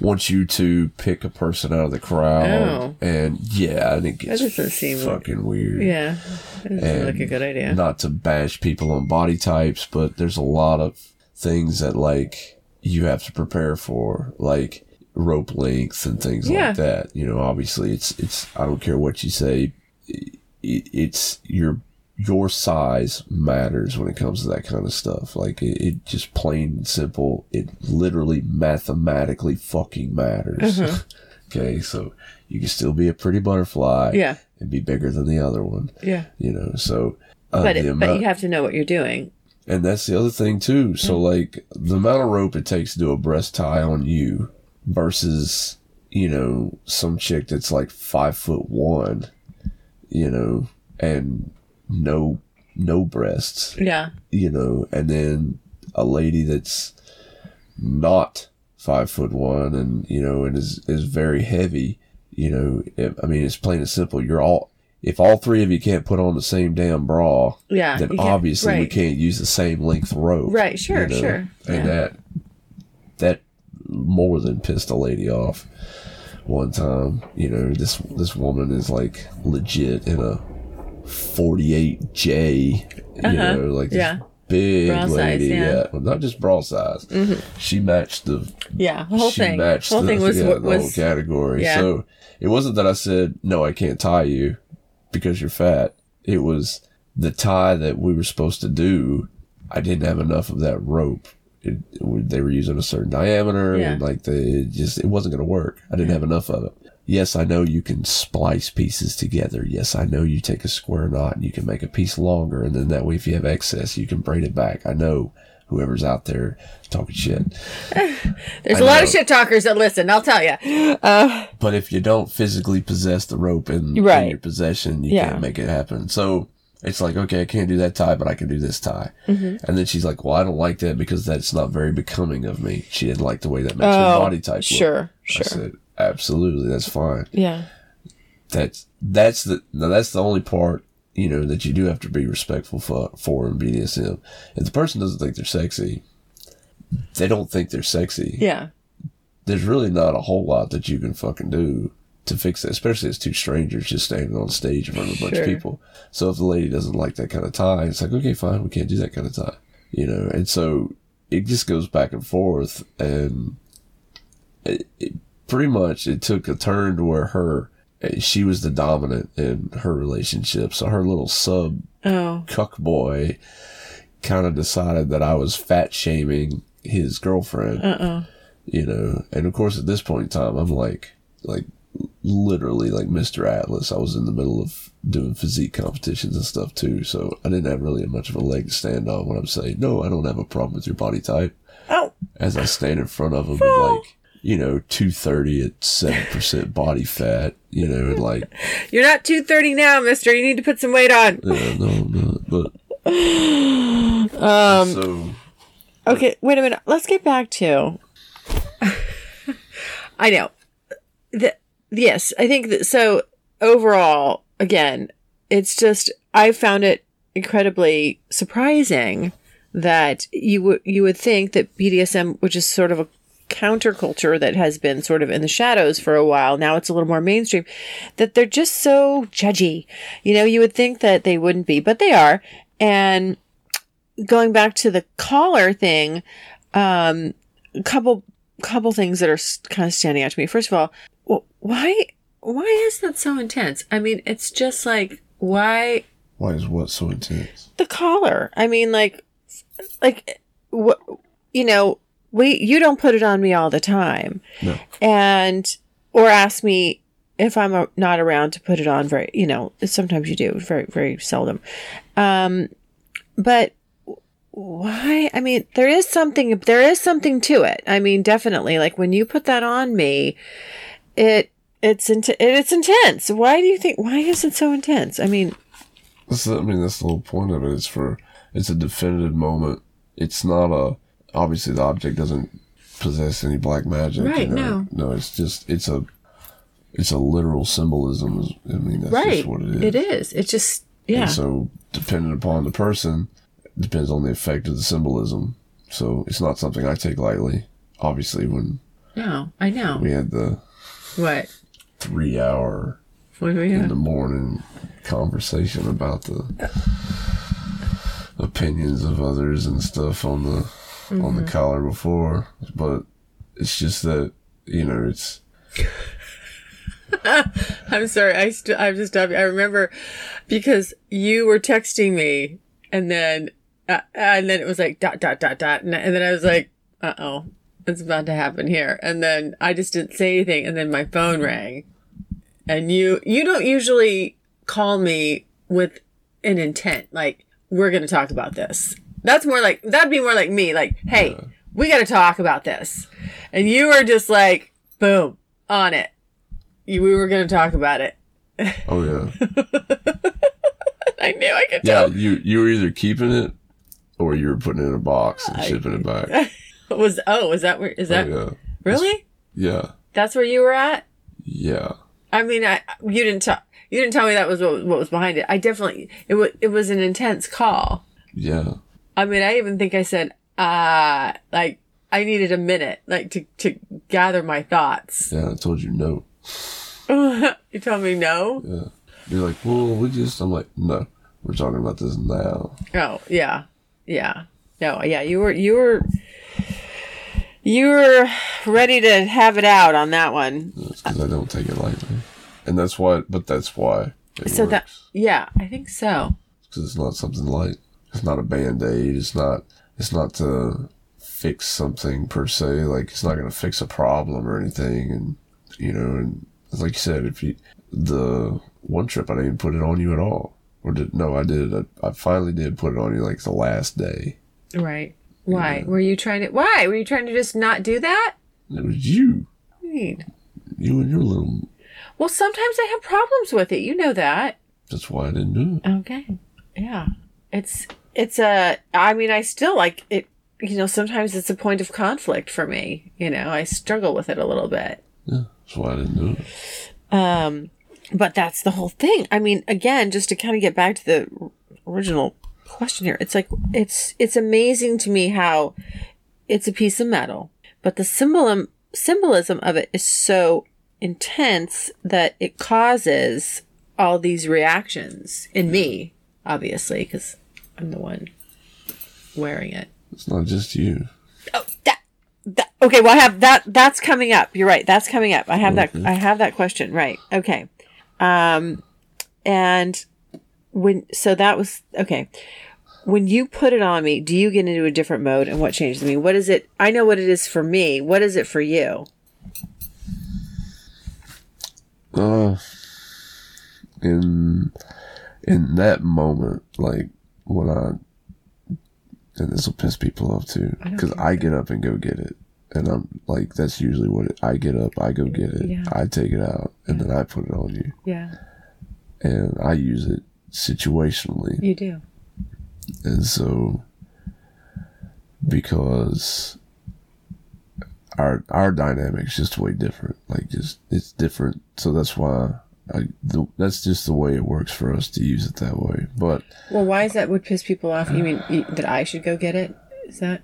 wants you to pick a person out of the crowd. Oh. And yeah, and it gets That doesn't seem fucking weird. Yeah. That doesn't seem like a good idea. Not to bash people on body types, but there's a lot of things that, like, you have to prepare for, like rope length and things Yeah. like that. You know, obviously it's, it's, I don't care what you say, it, it's your, your size matters when it comes to that kind of stuff. Like, it, it just plain and simple, it literally mathematically fucking matters. Mm-hmm. Okay, so you can still be a pretty butterfly Yeah. and be bigger than the other one. Yeah. You know, so... Uh, But, the it, amount, but you have to know what you're doing. and that's the other thing, too. So, Mm. like, the amount of rope it takes to do a breast tie on you versus, you know, some chick that's like five foot one, you know, and no no breasts, Yeah. you know, and then a lady that's not five foot one and, you know, and is, is very heavy, you know, it, I mean, it's plain and simple. You're all, if all three of you can't put on the same damn bra, Yeah. then you can't- obviously we right. can't use the same length rope. Right, sure, you know? sure. And Yeah. that, that more than pissed a lady off one time. You know, this, this woman is like legit in a forty-eight J, you Uh-huh. know, like this Yeah. big Bra size, lady. yeah. Well, not just bra size. Mm-hmm. She matched the Yeah. The whole she thing. matched The whole the, thing was yeah, what the whole was. category. yeah. So it wasn't that I said, no, I can't tie you because you're fat. It was the tie that we were supposed to do. I didn't have enough of that rope. It, it, they were using a certain diameter Yeah. and like they it just, it wasn't going to work. I didn't have enough of it. Yes, I know you can splice pieces together. Yes, I know you take a square knot and you can make a piece longer. And then that way, if you have excess, you can braid it back. I know whoever's out there talking shit. There's I a lot know. of shit talkers that listen, I'll tell you. Uh, But if you don't physically possess the rope in, in Right. your possession, you Yeah. can't make it happen. So it's like, okay, I can't do that tie, but I can do this tie. Mm-hmm. And then she's like, well, I don't like that because that's not very becoming of me. She didn't like the way that makes her oh, body type look. sure, sure. I said, absolutely, that's fine. Yeah. That's, that's the, now that's the only part, you know, that you do have to be respectful for, for in B D S M. If the person doesn't think they're sexy, they don't think they're sexy. Yeah. There's really not a whole lot that you can fucking do to fix that, especially as two strangers just standing on stage in front of a bunch Sure. of people. So if the lady doesn't like that kind of tie, it's like, okay, fine, we can't do that kind of tie, you know? And so it just goes back and forth, and it, it pretty much, it took a turn to where her, she was the dominant in her relationship. So her little sub Oh. cuck boy kind of decided that I was fat shaming his girlfriend, Uh-oh. you know? And of course, at this point in time, I'm like, like literally like Mister Atlas. I was in the middle of doing physique competitions and stuff too. So I didn't have really much of a leg to stand on when I'm saying, no, I don't have a problem with your body type. Oh. As I stand in front of him and like, you know, two thirty at seven percent body fat, you know, and like, You're not two thirty now, mister. You need to put some weight on. yeah, no, no, but, Um, so, okay, wait a minute. Let's get back to. I know. The, yes, I think that. So overall, again, it's just I found it incredibly surprising that you would you would think that B D S M, which is sort of a counterculture that has been sort of in the shadows for a while, now it's a little more mainstream, that they're just so judgy. You know, you would think that they wouldn't be, but they are. And going back to the collar thing, um, a couple couple things that are kind of standing out to me. First of all, wh- why why is that so intense? I mean, it's just like, why why is what so intense? the collar? I mean, like, like what you know, we you don't put it on me all the time, No. and or ask me if I'm a, not around to put it on. Very, you know, sometimes you do, very very seldom. Um, but why? I mean, there is something, there is something to it. I mean, definitely, like when you put that on me, it, it's, int- it's intense. Why do you think, why is it so intense? I mean, That's, I mean, that's the whole point of it. It's for, it's a definitive moment. It's not a, obviously the object doesn't possess any black magic. Right, you know? no. No, it's just, it's a, it's a literal symbolism. I mean, that's right. just what it is. It is. It's just, yeah. And so, depending upon the person, depends on the effect of the symbolism. So, it's not something I take lightly. Obviously, when No, I know. We had the What? three hour What do we have? in the morning conversation about the opinions of others and stuff on the mm-hmm. on the collar before. But it's just that, you know, it's I'm sorry. I st- I'm just I remember because you were texting me, and then uh, and then it was like dot dot dot dot, and, and then I was like, uh oh, it's about to happen here, and then I just didn't say anything, and then my phone rang, and you you don't usually call me with an intent like we're going to talk about this. That's more like that'd be more like me, like hey, yeah. we got to talk about this, and you were just like boom on it. You, we were going to talk about it. Oh, yeah. I knew I could yeah, tell. you you were either keeping it or you were putting it in a box and I, shipping it back. was Oh, was that where, is that? Oh, yeah. Really? It's, yeah. That's where you were at? Yeah. I mean, I you didn't tell you didn't tell me that was what, what was behind it. I definitely, it was, it was an intense call. Yeah. I mean, I even think I said, uh, like, I needed a minute, like, to, to gather my thoughts. Yeah, I told you no. You told me no? Yeah. You're like, well, we just, I'm like, no, we're talking about this now. Oh, yeah. Yeah. No, yeah, you were, you were, you were ready to have it out on that one. It's because I don't take it lightly. And that's why, but that's why it So works. that, yeah, I think so. Because it's not something light. It's not a Band-Aid. It's not, it's not to fix something per se. Like, it's not going to fix a problem or anything. And, you know, and like you said, if you, the one trip, I didn't even put it on you at all. Or did, no, I did. I, I finally did put it on you like the last day. Right. Why? Yeah. Were you trying to, why? Were you trying to just not do that? It was you. What do you mean? You and your little... Well, sometimes I have problems with it. You know that. That's why I didn't do it. Okay. Yeah. It's, it's a, I mean, I still like it, you know, sometimes it's a point of conflict for me. You know, I struggle with it a little bit. Yeah. That's why I didn't do it. Um, but that's the whole thing. I mean, again, just to kind of get back to the original question here, it's like, it's, it's amazing to me how it's a piece of metal, but the symbolism, symbolism of it is so intense that it causes all these reactions in me, obviously, because I'm the one wearing it. It's not just you. Oh, that, that, okay. Well, I have that, that's coming up. You're right. That's coming up. I have okay. that, I have that question. Right. Okay. Um, and when, so that was, okay. When you put it on me, do you get into a different mode, and what changes me? What is it? I know what it is for me. What is it for you? Uh, in, in that moment, like when I, and this will piss people off too, because I, I get up and go get it. And I'm like, that's usually what it, I get up, I go get it, yeah. I take it out, and yeah. then I put it on you. Yeah. And I use it situationally. You do. And so, because our our dynamic's just way different. Like, just, it's different. So that's why, I, the, that's just the way it works for us to use it that way. But well, why is that would piss people off? You mean you, that I should go get it? Is that?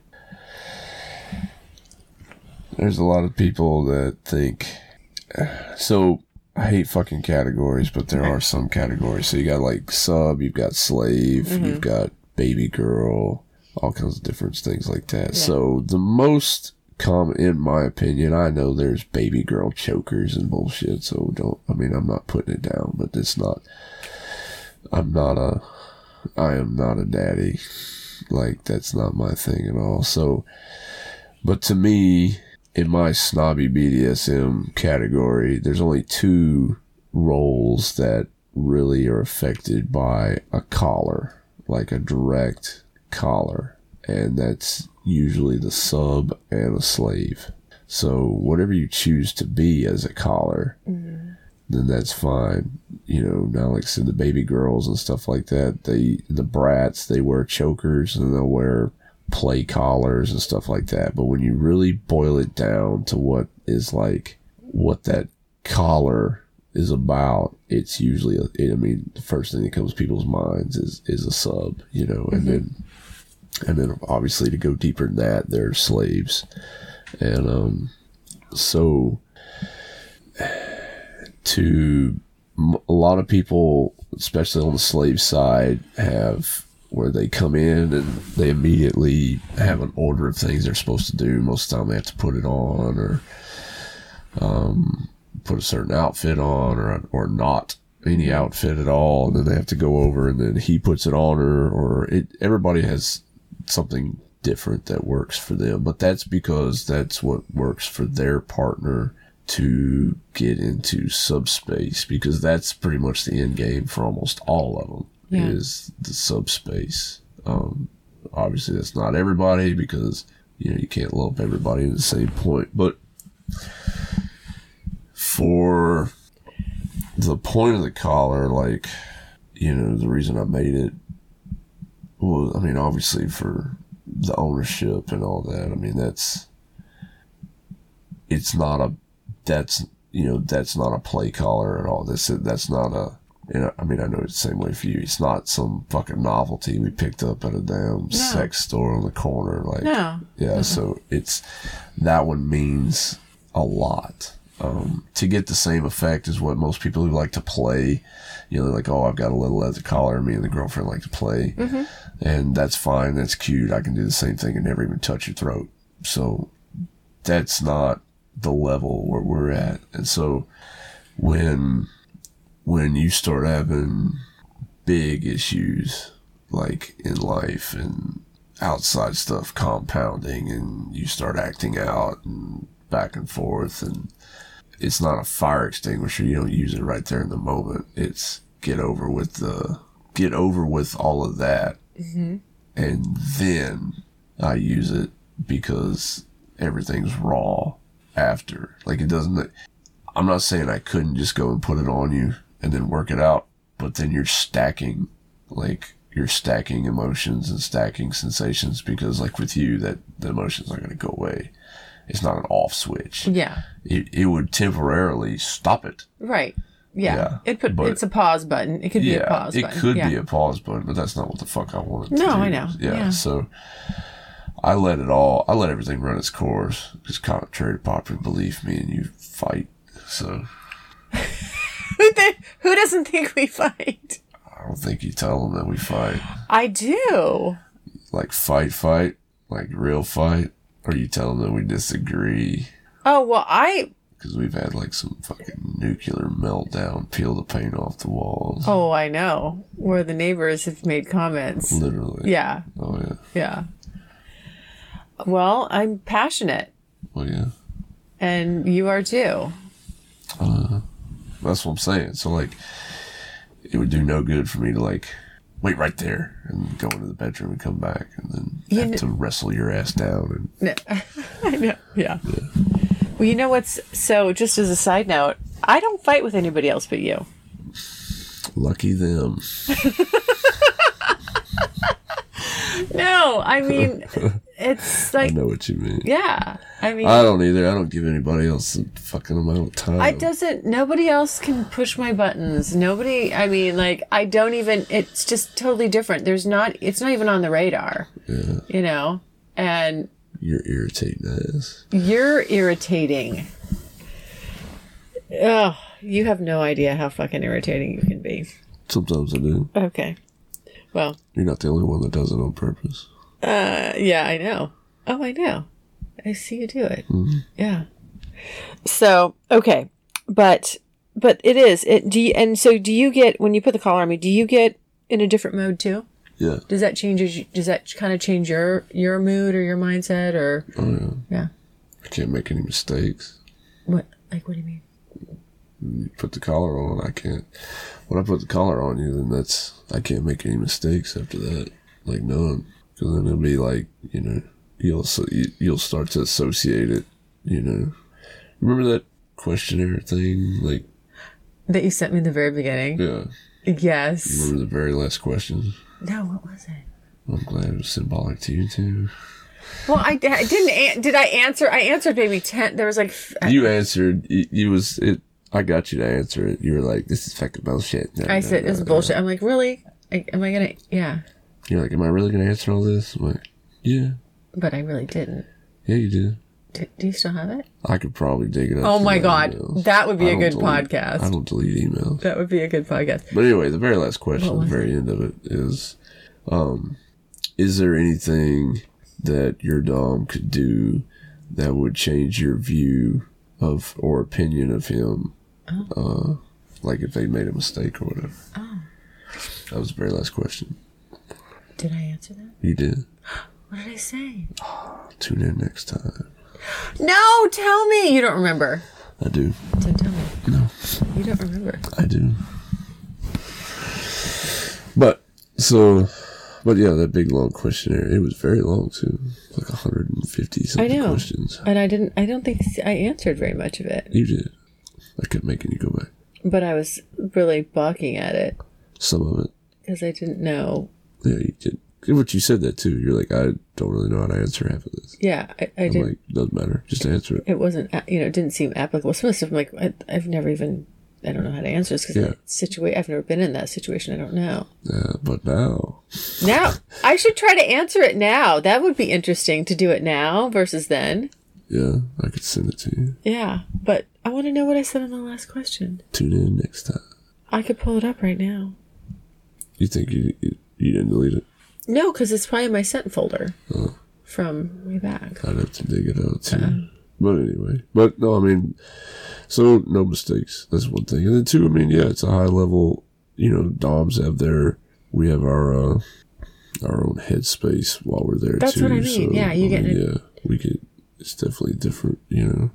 There's a lot of people that think, so I hate fucking categories, but there are some categories. So you got like sub, you've got slave, mm-hmm. you've got baby girl, all kinds of different things like that. Yeah. So the most common, in my opinion, I know there's baby girl chokers and bullshit. So don't, I mean, I'm not putting it down, but it's not, I'm not a, I am not a daddy. Like, that's not my thing at all. So, but to me, in my snobby B D S M category, there's only two roles that really are affected by a collar, like a direct collar, and that's usually the sub and a slave. So whatever you choose to be as a collar, mm-hmm. then that's fine. You know, now like I said, the baby girls and stuff like that, they, the brats, they wear chokers and they'll wear play collars and stuff like that. But when you really boil it down to what is like what that collar is about, it's usually a, I mean, the first thing that comes to people's minds is is a sub, you know, and mm-hmm. then and then obviously to go deeper than that, they're slaves. And um so to a lot of people, especially on the slave side, have where they come in and they immediately have an order of things they're supposed to do. Most of the time they have to put it on or um, put a certain outfit on or or not any outfit at all. And then they have to go over and then he puts it on or, or it, everybody has something different that works for them. But that's because that's what works for their partner to get into subspace, because that's pretty much the end game for almost all of them. Yeah. Is the subspace. Um, obviously, that's not everybody because, you know, you can't lump everybody in the same point. But for the point of the collar, like, you know, the reason I made it, well, I mean, obviously for the ownership and all that. I mean, that's, it's not a, that's, you know, that's not a play collar at all. This, that's not a, you know, I mean, I know it's the same way for you. It's not some fucking novelty we picked up at a damn no. sex store on the corner. Like, no. yeah, mm-hmm. So it's, that one means a lot. Um, to get the same effect is what most people who like to play, you know, they're like, oh, I've got a little leather collar. Me and the girlfriend like to play. Mm-hmm. And that's fine. That's cute. I can do the same thing and never even touch your throat. So that's not the level where we're at. And so when, when you start having big issues like in life and outside stuff compounding and you start acting out and back and forth, and it's not a fire extinguisher. You don't use it right there in the moment. It's get over with the, get over with all of that. Mm-hmm. And then I use it because everything's raw after. Like, it doesn't, I'm not saying I couldn't just go and put it on you and then work it out, but then you're stacking, like, you're stacking emotions and stacking sensations, because, like, with you, that the emotions aren't going to go away. It's not an off switch. Yeah. It it would temporarily stop it. Right. Yeah. yeah it put but, it's a pause button. It could yeah, be a pause it button. It could yeah. be a pause button, but that's not what the fuck I wanted no, to do. No, I know. Yeah, yeah. So I let it all, I let everything run its course, because contrary to popular belief, me and you fight. So. who, th- who doesn't think we fight? I don't think you tell them that we fight. I do. Like fight, fight? Like real fight? Or you tell them that we disagree? Oh, well, I... Because we've had like some fucking nuclear meltdown, peel the paint off the walls. Oh, I know. Where the neighbors have made comments. Literally. Yeah. Oh, yeah. Yeah. Well, I'm passionate. Well, yeah. And you are too. Uh, that's what I'm saying. So, like, it would do no good for me to, like, wait right there and go into the bedroom and come back and then you have know, to wrestle your ass down. And no, I know. Yeah. yeah. Well, you know what's, so just as a side note, I don't fight with anybody else but you. Lucky them. No, I mean, it's like... I know what you mean. Yeah. I mean... I don't either. I don't give anybody else a fucking amount of time. I doesn't... Nobody else can push my buttons. Nobody... I mean, like, I don't even... It's just totally different. There's not... It's not even on the radar. Yeah. You know? And... You're irritating ass. You're irritating. Oh, you have no idea how fucking irritating you can be. Sometimes I do. Okay. Well, you're not the only one that does it on purpose. Uh, yeah, I know. Oh, I know. I see you do it. Mm-hmm. Yeah. So, okay. But, but it is, it, do you, and so do you get, when you put the collar on me, do you get in a different mode too? Yeah. Does that change, does that kind of change your, your mood or your mindset or? Oh, yeah. Yeah. I can't make any mistakes. What, like, what do you mean? You put the collar on, I can't. When I put the collar on you, then that's, I can't make any mistakes after that. Like, none. Because then it'll be like, you know, you'll, you'll start to associate it, you know. Remember that questionnaire thing? Like, that you sent me in the very beginning? Yeah. Yes. You remember the very last question? No, what was it? I'm glad it was symbolic to you, too. Well, I, I didn't, did I answer? I answered maybe ten, there was like... You answered, you, you was, it. I got you to answer it. You were like, this is fucking bullshit. No, I no, said, no, it's no. bullshit. I'm like, really? I, am I going to, yeah. You're like, am I really going to answer all this? I'm like, yeah. But I really didn't. Yeah, you did. Do, do you still have it? I could probably dig it up. Oh my god, emails. that would be I a good delete, podcast. I don't delete emails. That would be a good podcast. But anyway, the very last question at the was very end of it is, um, is there anything that your dom could do that would change your view of or opinion of him? Oh. Uh, like if they made a mistake or whatever. Oh. That was the very last question. Did I answer that? You did. What did I say? Tune in next time. No, tell me. You don't remember. I do. So tell me. No. You don't remember. I do. But, so, but yeah, that big long questionnaire, it was very long too. Like one hundred fifty something I know. questions. And I didn't, I don't think I answered very much of it. You did. I kept making you go back. But I was really balking at it. Some of it. Because I didn't know. Yeah, you did. But you said that too. You're like, I don't really know how to answer half of this. Yeah, I, I I'm didn't. like, doesn't matter. Just answer it. It wasn't, you know, it didn't seem applicable. Some of the stuff I'm like, I, I've never even, I don't know how to answer this because Yeah. situa- I've never been in that situation. I don't know. Yeah, but now. Now, I should try to answer it now. That would be interesting to do it now versus then. Yeah, I could send it to you. Yeah, but I want to know what I said on the last question. Tune in next time. I could pull it up right now. You think you you, you didn't delete it? No, because it's probably in my sent folder Oh. from way back. I'd have to dig it out too. Uh-uh. But anyway, but no, I mean, so no mistakes. That's one thing. And then two, I mean, yeah, it's a high level, you know, doms have their, we have our, uh, our own headspace while we're there That's too. what I mean. So, Yeah, you I get mean, it. Yeah, we could, it's definitely different, you know,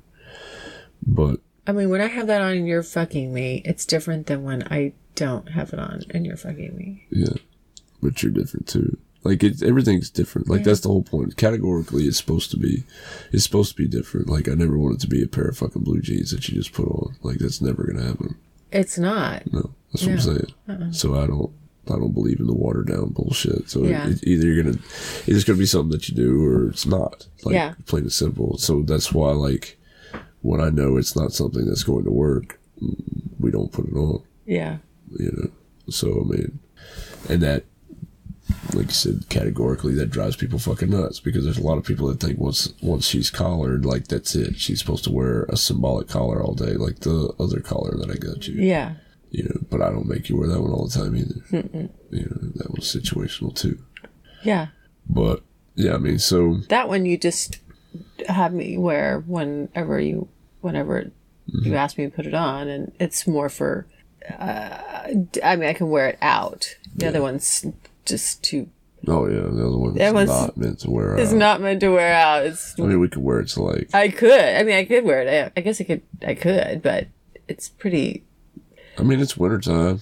but. I mean, when I have that on and you're fucking me, it's different than when I don't have it on and you're fucking me. Yeah, but you're different too. Like it's everything's different. Like yeah. That's the whole point. Categorically, it's supposed to be, it's supposed to be different. Like I never want it to be a pair of fucking blue jeans that you just put on. Like that's never gonna happen. It's not. No, that's no. what I'm saying. Uh-uh. So I don't, I don't believe in the watered down bullshit. So yeah. it, either you're gonna, it's gonna be something that you do or it's not. Like yeah. plain and simple. So that's why like when I know it's not something that's going to work, we don't put it on. Yeah. You know. So I mean, and that. Like you said, categorically, that drives people fucking nuts because there's a lot of people that think once once she's collared, like that's it. She's supposed to wear a symbolic collar all day, like the other collar that I got you. Yeah. You know, but I don't make you wear that one all the time either. Mm-mm. You know, that was situational too. Yeah. But yeah, I mean, so that one you just have me wear whenever you, whenever mm-hmm. you ask me to put it on, and it's more for. Uh, I mean, I can wear it out. The yeah. other one's. Just to oh yeah, the other one's that not meant to wear out. It's not meant to wear out. It's, I mean, we could wear it to like. I could. I mean, I could wear it. I, I guess I could. I could, but it's pretty. I mean, it's wintertime.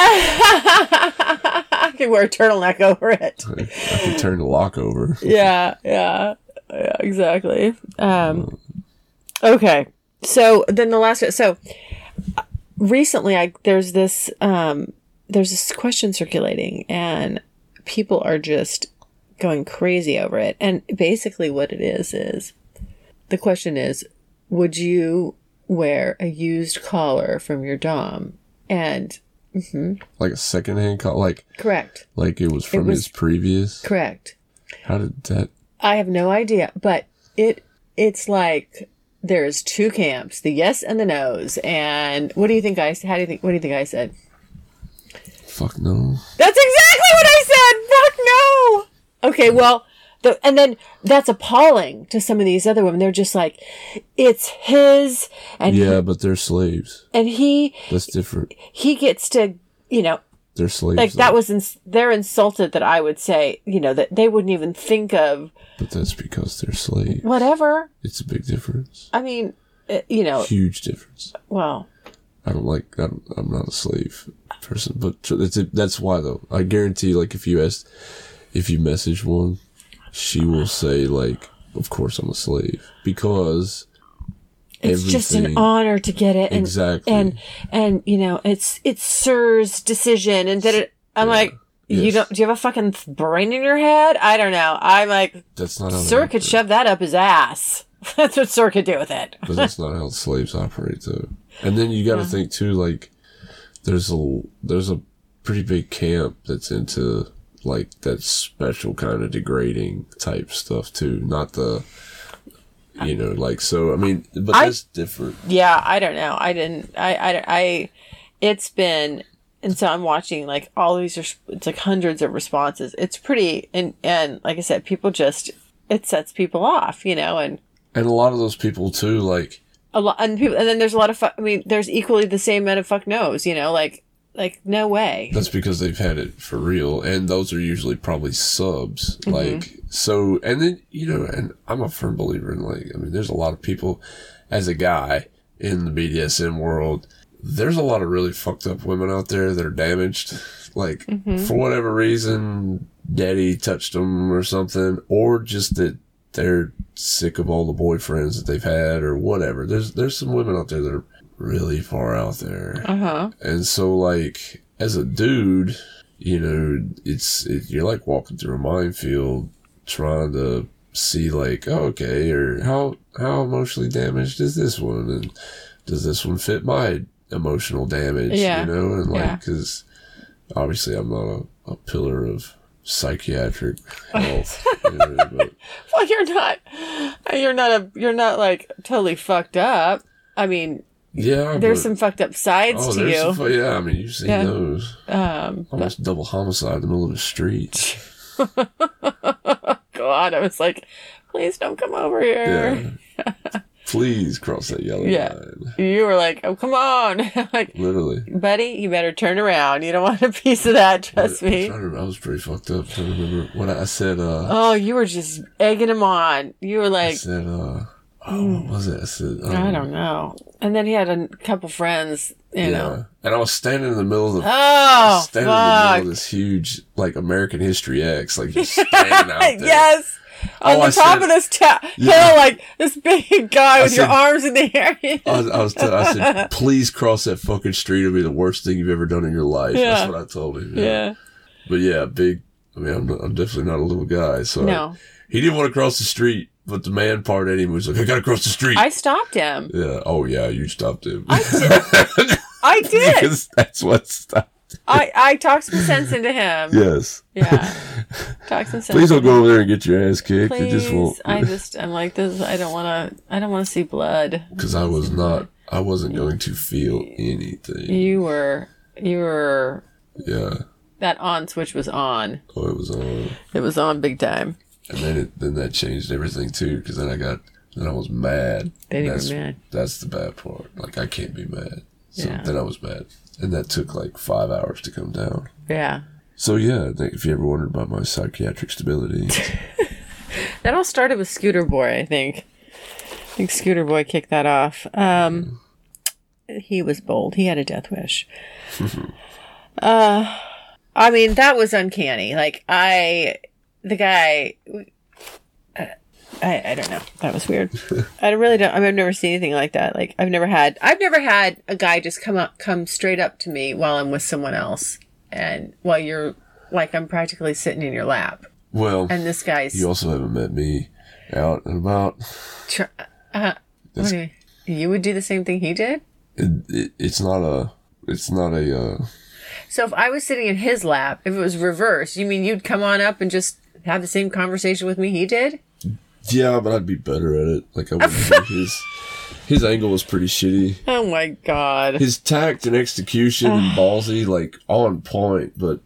I could wear a turtleneck over it. I, I could turn the lock over. yeah, yeah, yeah, exactly. Um, okay, so then the last. So recently, I there's this um, there's this question circulating, and people are just going crazy over it. And basically what it is, is the question is, would you wear a used collar from your dom? And mm-hmm. like a secondhand collar, like correct, like it was from it was, his previous. Correct. How did that? I have no idea, but it it's like there's two camps: the yes and the no's. And what do you think I? How do you think? What do you think I said? Fuck no. That's exactly what I said. Fuck no. Okay, well, the, and then that's appalling to some of these other women. They're just like, it's his, and yeah, he, but they're slaves, and he that's different. He gets to, you know, they're slaves. Like though. that was, ins- they're insulted that I would say, you know, that they wouldn't even think of. But that's because they're slaves. Whatever. It's a big difference. I mean, uh, you know, huge difference. Well. I don't like, I don't, I'm not a slave person, but it's a, that's why though. I guarantee, like, if you ask, if you message one, she will say, like, of course I'm a slave. Because it's just an honor to get it. And, exactly. And, and, you know, it's, it's Sir's decision. And that it, I'm yeah. like, yes. you don't, do you have a fucking brain in your head? I don't know. I'm like, that's not how Sir could shove that up his ass. That's what Sir could do with it. But that's not how slaves operate, though. And then you got to yeah. think too, like there's a there's a pretty big camp that's into like that special kind of degrading type stuff too. Not the You know, like, so, I mean, but I- that's different. Yeah, I don't know. I didn't. I. I. I it's been, and so I'm watching like all these. Are, it's like hundreds of responses. It's pretty, and and like I said, people just it sets people off, you know, and And a lot of those people, too, like, a lot, and people, and then there's a lot of. Fu- I mean, there's equally the same amount of fuck no's, you know, like like no way. that's because they've had it for real. And those are usually probably subs. Mm-hmm. Like, so, and then, you know, and I'm a firm believer in, like, I mean, there's a lot of people, as a guy in the B D S M world, there's a lot of really fucked up women out there that are damaged. Like, Mm-hmm. for whatever reason, daddy touched them or something, or just that they're sick of all the boyfriends that they've had or whatever. There's, there's some women out there that are really far out there. Uh huh. And so, like, as a dude, you know, it's, it, you're like walking through a minefield trying to see, like, oh, okay, or how, how emotionally damaged is this one? And does this one fit my emotional damage? Yeah. You know, and Yeah. like, cause obviously I'm not a, a pillar of psychiatric health. You know, but Well, you're not. You're not a. You're not like totally fucked up. I mean, yeah, there's but, some fucked up sides oh, to there's you. some fu- yeah, I mean, you've seen Yeah. those. Um, Almost double homicide in the middle of the street. God, I was like, please don't come over here. Yeah. Please cross that yellow Yeah. line. You were like, oh, come on. Like, Literally. buddy, you better turn around. You don't want a piece of that, trust I'm me. trying to remember- I was pretty fucked up. Trying to remember what I said. Uh, Oh, you were just egging him on. You were I like, said, uh, oh, what was it? I said, um, I don't know. And then he had a couple friends, you yeah. know. And I was standing in the middle of the, I Oh, was standing in the middle fuck. of this huge, like, American History X, like, just standing out there. Yes. On Oh, the I top said- of this ta- Yeah. hill, like this big guy I with your said- arms in the air. I was, I was, t- I said, please cross that fucking street. It'll be the worst thing you've ever done in your life. Yeah. That's what I told him. Yeah. But yeah, big. I mean, I'm, not, I'm definitely not a little guy. So No. I- he didn't want to cross the street, but the man part in him was like, I gotta cross the street. I stopped him. yeah. Oh yeah, you stopped him. I did. I did. Because that's what stopped. I, I talked some sense into him. Yes. Yeah. Talked some sense. Please don't into go him. over there and get your ass kicked. It just Please. won't. I just, I'm like this. I don't want to, I don't want to see blood. Because I was not, I wasn't going to feel anything. You were, you were, Yeah. that on switch was on. Oh, it was on. It was on big time. And then it, then that changed everything too. Because then I got, then I was mad. Then you were that's, mad. That's the bad part. Like I can't be mad. So Yeah. then I was mad. And that took like five hours to come down. Yeah. So yeah, I think if you ever wondered about my psychiatric stability, That all started with Scooter Boy, I think. I think Scooter Boy kicked that off. Um, he was bold. He had a death wish. uh, I mean, that was uncanny. Like, I, the guy, uh, I, I don't know. That was weird. I really don't, I mean, I've never seen anything like that. Like, I've never had, I've never had a guy just come up, come straight up to me while I'm with someone else. And while you're, like, I'm practically sitting in your lap. well, And this guy's. you also haven't met me out and about. Tr- uh, what do you, you would do the same thing he did? It, it, it's not a, it's not a, uh, So if I was sitting in his lap, if it was reversed, you mean you'd come on up and just have the same conversation with me he did? yeah, but I'd be better at it. Like I wouldn't think his, his angle was pretty shitty. Oh my god. His tact and execution and ballsy, like on point, but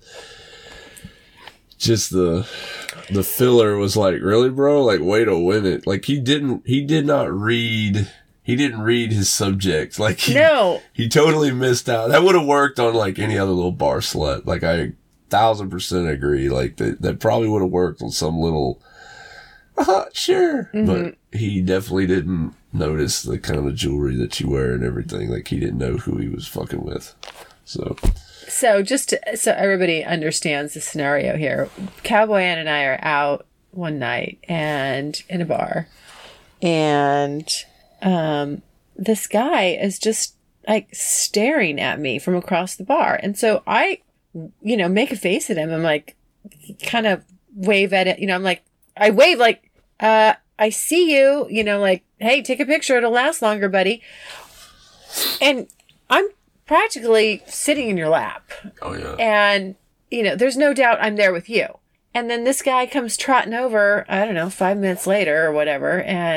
just the the filler was like, really, bro? Like, way to win it. Like he didn't, he did not read, he didn't read his subject. Like he, No. he totally missed out. That would have worked on like any other little bar slut. Like I thousand percent agree. Like that, that probably would have worked on some little, uh, sure. Mm-hmm. But he definitely didn't notice the kind of jewelry that you wear and everything. Like he didn't know who he was fucking with. So So just to, so everybody understands the scenario here, Cowboy Ann and I are out one night and in a bar, and um, this guy is just like staring at me from across the bar, and so I, you know, make a face at him. I'm like, kind of wave at it, you know. I'm like, I wave like, uh, I see you, you know, like, hey, take a picture. It'll last longer, buddy. And I'm practically sitting in your lap. oh yeah. And, you know, there's no doubt I'm there with you. And then this guy comes trotting over, I don't know, five minutes later or whatever, and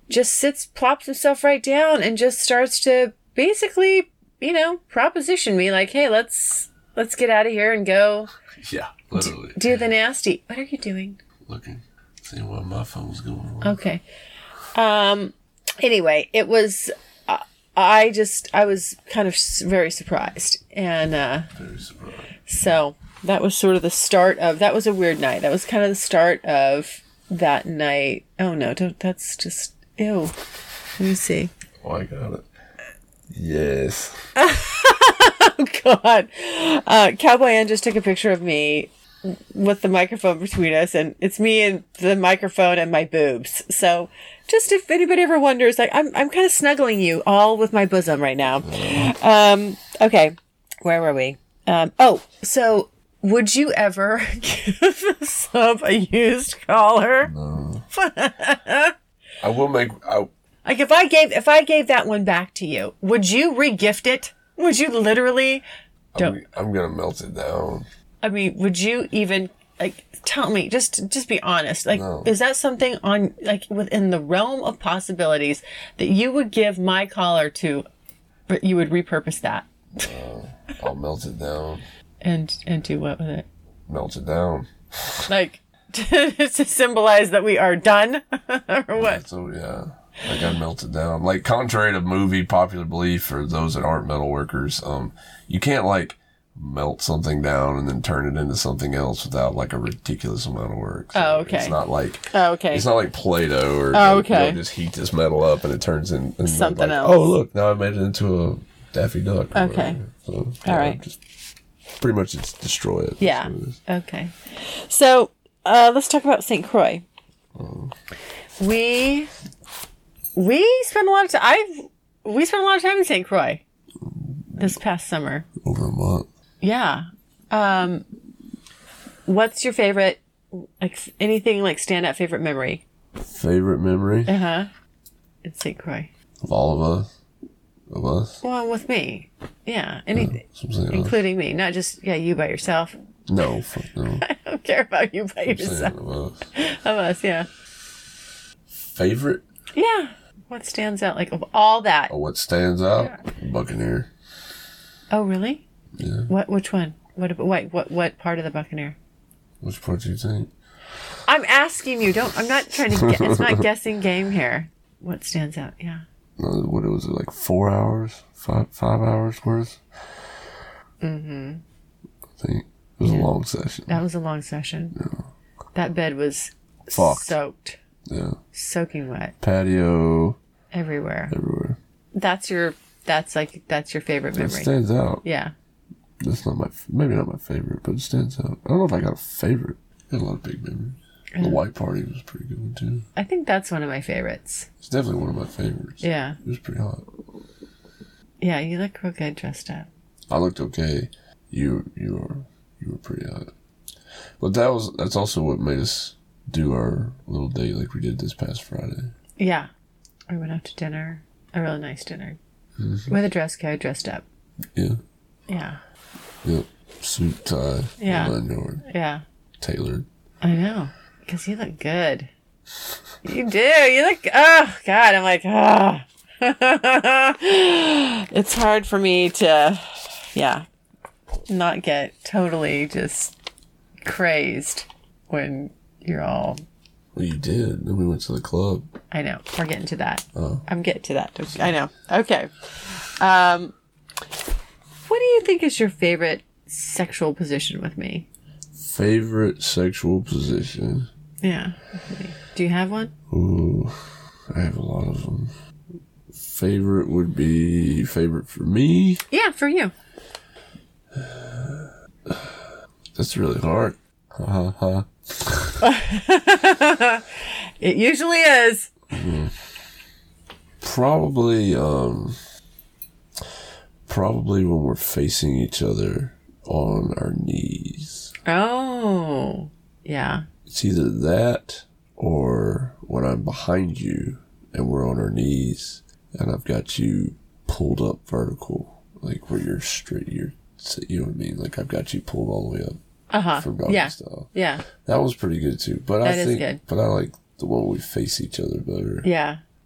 just sits, plops himself right down and just starts to basically, you know, proposition me like, hey, let's, let's get out of here and go. Yeah, literally. Do, do the nasty. What are you doing? Looking, seeing what my phone's going on. Okay. Um, anyway, it was, uh, I just, I was kind of very surprised. And, uh, Very surprised. So that was sort of the start of, that was a weird night. That was kind of the start of that night. Oh no, don't, that's just, ew. Let me see. Oh, I got it. Yes. Oh God. Uh, Cowboy Ann just took a picture of me with the microphone between us, and it's me and the microphone and my boobs. So just if anybody ever wonders, like I'm, I'm kind of snuggling you all with my bosom right now. Um, okay. Where were we? Um, oh, so would you ever give a sub a used collar? No. I will make. I, Like if I gave if I gave that one back to you, would you re-gift it? Would you literally? Don't. I'm, I'm gonna melt it down. I mean, would you even like tell me? Just just be honest. Like, No. is that something on like within the realm of possibilities that you would give my collar to? But you would repurpose that Uh, I'll melt it down. and and do what with it? Melt it down. Like to symbolize that we are done or what? So yeah, I got melted down. Like contrary to movie popular belief for those that aren't metal workers, um, you can't like melt something down and then turn it into something else without like a ridiculous amount of work. So Oh, okay. It's not like Oh, okay. it's not like Play-Doh or Oh, like, you okay. know, just heat this metal up and it turns in and Something like, else. Oh look, now I made it into a Daffy Duck. or Okay. whatever. So, All yeah, right. Just pretty much it's destroy it. Yeah. That's what it is. Okay. So uh, let's talk about Saint Croix. We we spent a lot of time. I we spent a lot of time in Saint Croix this past summer. Over a month. Yeah. Um, what's your favorite? Like anything like stand out favorite memory? Favorite memory Uh huh. It's Saint Croix. of all of us. Of us. Well, with me. Yeah. Anything, That's what I'm saying. including me, not just yeah you by yourself. No, fuck no. I don't care about you by I'm saying yourself. of us. Of us, yeah. Favorite? Yeah. What stands out? Like of all that. Oh, what stands out? Buccaneer. Oh, really? Yeah. What? Which one? What? ab- Wait, what? What part of the Buccaneer? Which part do you think? I'm asking you. Don't. I'm not trying to. Get, it's not guessing game here. What stands out? Yeah. No, what was it, like four hours? Five five hours worth? Mm-hmm. I think. It was Yeah. a long session. That was a long session. That bed was Fucked. soaked, Yeah. soaking wet Patio everywhere. everywhere. That's your. That's like. That's your favorite That memory. stands out. Yeah. That's not my, maybe not my favorite, but it stands out. I don't know if I got a favorite. I had a lot of big memories. The white party was a pretty good one too. I think that's one of my favorites. It's definitely one of my favorites. Yeah. It was pretty hot. Yeah. You look real good dressed up. I looked okay. You you were you were pretty hot. But that was that's also what made us do our little date like we did this past Friday. Yeah. We went out to dinner. A really nice dinner. Mm-hmm. With a dress code, dressed up. Yeah. Yeah. Yep. Suit, tie, Yeah. nine yard, Yeah. tailored. I know. Because you look good. You do. You look. Oh, God. I'm like, oh. It's hard for me to, yeah, not get totally just crazed when you're all. Well, you did. Then we went to the club. I know. We're getting to that. Oh. I'm getting to that. I know. Okay. Um, what do you think is your favorite sexual position with me? Favorite sexual position? Yeah. Do you have one? Ooh, I have a lot of them. Favorite would be favorite for me. Yeah, for you. That's really hard. Ha ha ha. It usually is. Probably, um, probably when we're facing each other on our knees. Oh, yeah. It's either that or when I'm behind you and we're on our knees and I've got you pulled up vertical, like where you're straight, you're, you know what I mean? Like I've got you pulled all the way up Uh-huh. from doggy Yeah. style. Yeah. That was pretty good too. But That I is think, good. but I like the one we face each other better. Yeah.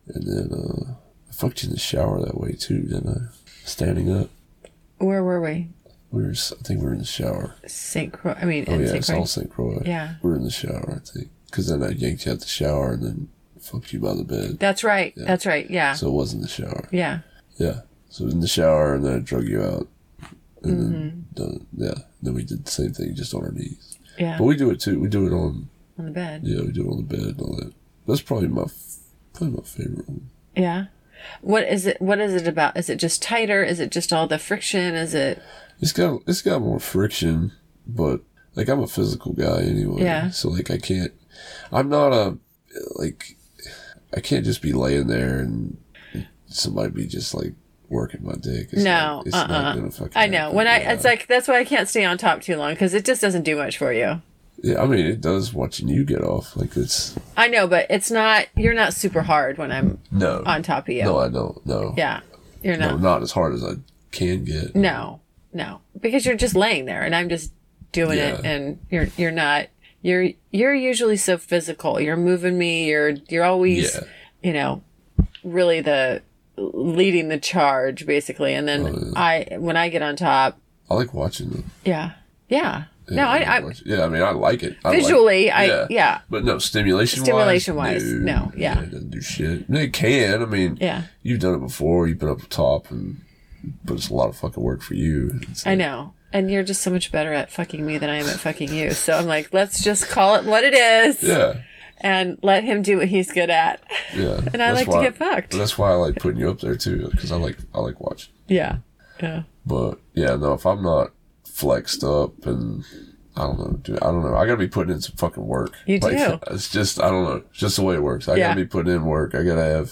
And then uh, I fucked you in the shower that way too, didn't I? Standing up. Where were we? We were, I think we were in the shower. Saint Croix. I mean, Oh in yeah, Saint it's Croix. all Saint Croix. Yeah. We were in the shower, I think. Because then I yanked you out the shower and then fucked you by the bed. That's right. Yeah. That's right. Yeah. So it wasn't the shower. Yeah. Yeah. So in the shower and then I drug you out. And Mm-hmm. then, done, yeah. Then we did the same thing, just on our knees. Yeah. But we do it too. We do it on, On the bed. yeah, we do it on the bed and all that. That's probably my, probably my favorite one. Yeah. What is it? What is it about? Is it just tighter? Is it just all the friction? Is it? It's got, it's got more friction, but like I'm a physical guy anyway. Yeah. So like I can't, I'm not a, like, I can't just be laying there and somebody be just like working my dick. It's No, not, it's uh-uh. not gonna fucking I know. happen. When I, Yeah. it's like, that's why I can't stay on top too long, because it just doesn't do much for you. Yeah, I mean, it does watching you get off. Like, it's... I know, but it's not, you're not super hard when I'm No. on top of you. No, I don't. No. Yeah. You're No, not. not as hard as I can get. No, no, because you're just laying there and I'm just doing it, Yeah. and you're, you're not, you're, you're usually so physical. You're moving me. You're, you're always, Yeah. you know, really the, leading the charge basically. And then Oh, yeah. I, when I get on top, I like watching them. yeah, yeah. Yeah, no, I, like I, watch- yeah, I mean, I like it. I visually, like, I, yeah. yeah. But no, stimulation-wise, Stimulation-wise, no, yeah. It doesn't do shit. I mean, it can. I mean, Yeah. you've done it before. You've been up top, and but it's a lot of fucking work for you. It's I like- know. And you're just so much better at fucking me than I am at fucking you. So I'm like, let's just call it what it is. Yeah, And let him do what he's good at. yeah. And I That's like to why- get fucked. That's why I like putting you up there too, because I like I like watching. Yeah. Yeah. But yeah, no, if I'm not flexed up and I don't know, dude, I don't know. I gotta be putting in some fucking work. You like, do. It's just I don't know. It's just the way it works. I Yeah. gotta be putting in work. I gotta have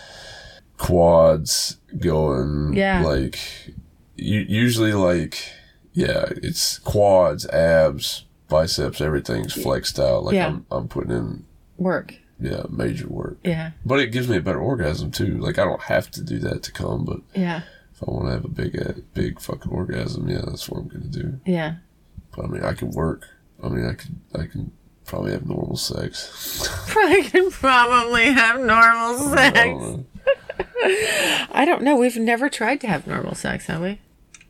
quads going. Yeah. Like you usually like yeah, it's quads, abs, biceps, everything's flexed out. Like Yeah. I'm I'm putting in Work. yeah, major work. Yeah. But it gives me a better orgasm too. Like I don't have to do that to come, but Yeah. if I want to have a big, uh, big fucking orgasm, yeah, that's what I'm gonna do. Yeah. But I mean, I can work. I mean, I can, I can probably have normal sex. I can probably have normal I sex. don't know. I don't know. We've never tried to have normal sex, have we?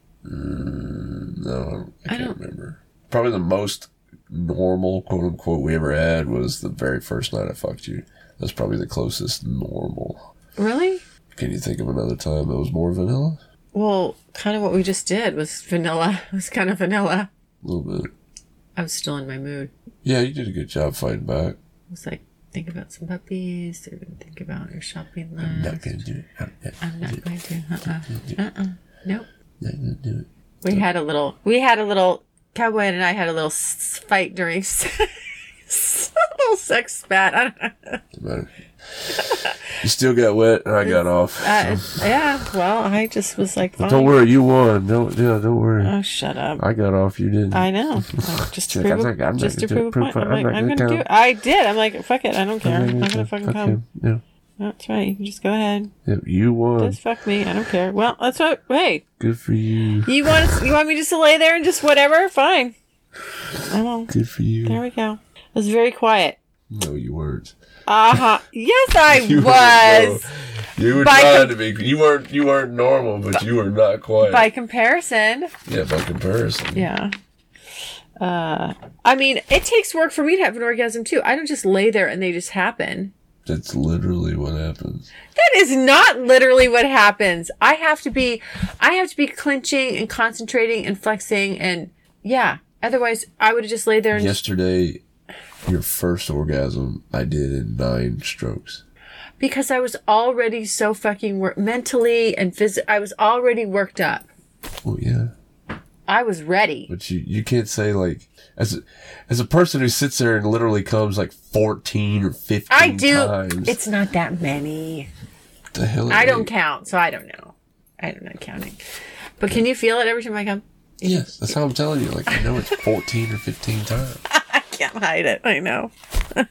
Mm, no, I I can't don't- remember. Probably the most normal, quote unquote, we ever had was the very first night I fucked you. That's probably the closest normal. Really? Can you think of another time that was more vanilla? Well, kind of what we just did was vanilla. It was kind of vanilla. A little bit. I was still in my mood. Yeah, you did a good job fighting back. I was like, think about some puppies. Or think about your shopping list. I'm not gonna do it. I'm not I'm gonna not do it. going to. Uh-uh. Uh-uh. Nope. Not gonna do it. We had a little, we had a little, Cowboy and I had a little s- fight during sex. A little sex spat. I don't know. Doesn't matter. You still got wet, and I got off. Uh, so. yeah, well, I just was like, fine. Don't worry, you won. Don't yeah, don't worry. Oh, shut up. I got off, you didn't. I know. Like, just to She's like, prove, I'm not- a, I'm not just to gonna prove do a it. point. I'm I'm like, not I'm gonna going to do it. come. I did. I'm like, fuck it. I don't care. I'm not going to fucking Fuck come. him. Yeah. That's right. You can just go ahead. Yeah, you won. Just fuck me. I don't care. Well, that's what, hey, Good for you. you want you want me just to lay there and just whatever? Fine. I won't. Good for you. There we go. It was very quiet. No, you weren't. Uh-huh. Yes, I You was. weren't, no. You were By trying com- to be. You weren't. You weren't normal, but you were not quiet. By comparison. yeah, by comparison. Yeah. Uh, I mean, it takes work for me to have an orgasm too. I don't just lay there and they just happen. That's literally what happens. That is not literally what happens. I have to be, I have to be clenching and concentrating and flexing and yeah. Otherwise, I would have just laid there and Yesterday, your first orgasm, I did in nine strokes. because I was already so fucking wor- mentally and physically, I was already worked up. Well, yeah. I was ready. But you, you can't say like as a, as a person who sits there and literally comes like fourteen or fifteen I do. times. It's not that many. the hell. I it don't ain't. count, so I don't know. I don't know counting. But can you feel it every time I come? Yes, that's how I'm telling you. Like I know it's fourteen or fifteen times. I can't hide it. I know. uh,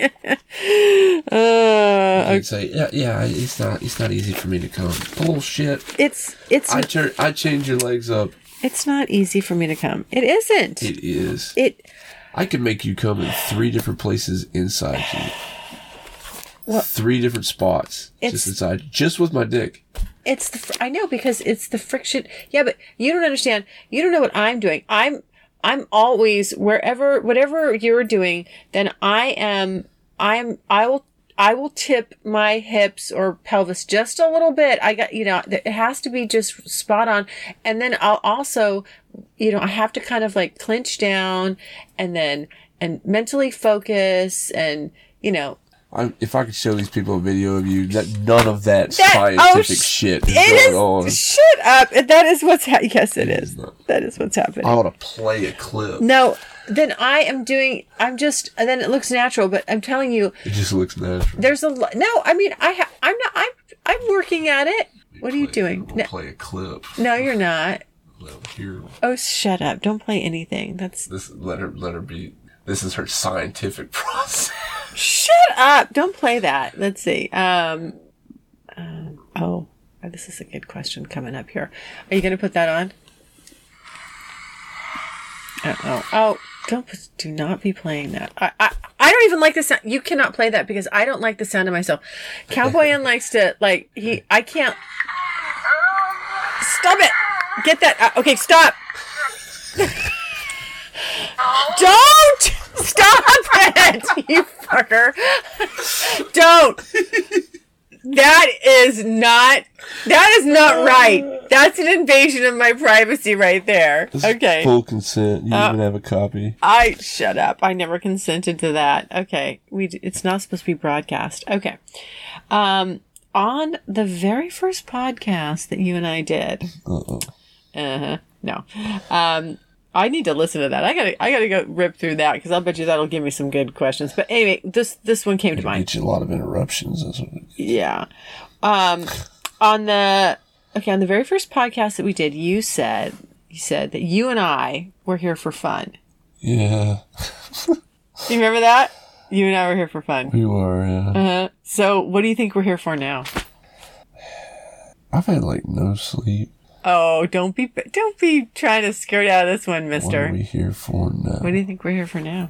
You'd say, yeah, yeah, it's not, it's not easy for me to come. Bullshit. it's it's I tur- I change your legs up. it's not easy for me to come. It isn't. It is. It I can make you come in three different places inside you. Well, three different spots just inside, just with my dick. It's the, fr- I know, because it's the friction. Yeah, but you don't understand. You don't know what I'm doing. I'm, I'm always wherever, whatever you're doing, then I am, I am, I will, I will tip my hips or pelvis just a little bit. I got, you know, it has to be just spot on. And then I'll also, you know, I have to kind of like clinch down and then, and mentally focus and, you know, I, if I could show these people a video of you, that none of that, that scientific oh, sh- shit is it going is, on. Shut up. That is what's happening. Yes, it, it is. is that is what's happening. I want to play a clip. No, then I am doing, I'm just, and then it looks natural, but I'm telling you. It just looks natural. There's a, no, I mean, I ha- I'm not, I'm, I'm working at it. We what play, are you doing? We'll no, play a clip. No, you're not. Well, here. Oh, shut up. Don't play anything. That's. This, let her, let her be. This is her scientific process. Shut up! Don't play that. Let's see. Um, um, oh, this is a good question coming up here. Are you going to put that on? Oh, oh, oh! Don't do not be playing that. I, I I don't even like the sound. You cannot play that because I don't like the sound of myself. Cowboy N likes to like he. I can't. Stop it! Get that. Uh, okay, stop. Don't stop it, you fucker. Don't. That is not, that is not right. That's an invasion of my privacy right there. This okay. Is full consent. You uh, even have a copy. I, shut up. I never consented to that. Okay. We, it's not supposed to be broadcast. Okay. Um, on the very first podcast that you and I did. Uh-oh. Uh-huh. No. Um, I need to listen to that. I gotta, I gotta go rip through that because I'll bet you that'll give me some good questions. But anyway, this, this one came to mind. Get you a lot of interruptions. That's what it is. Yeah. Um, on the, okay, on the very first podcast that we did, you said, you said that you and I were here for fun. Yeah. You remember that? You and I were here for fun. We were, yeah. Uh-huh. So what do you think we're here for now? I've had like no sleep. Oh, don't be don't be trying to skirt out of this one, mister. What are we here for now? What do you think we're here for now?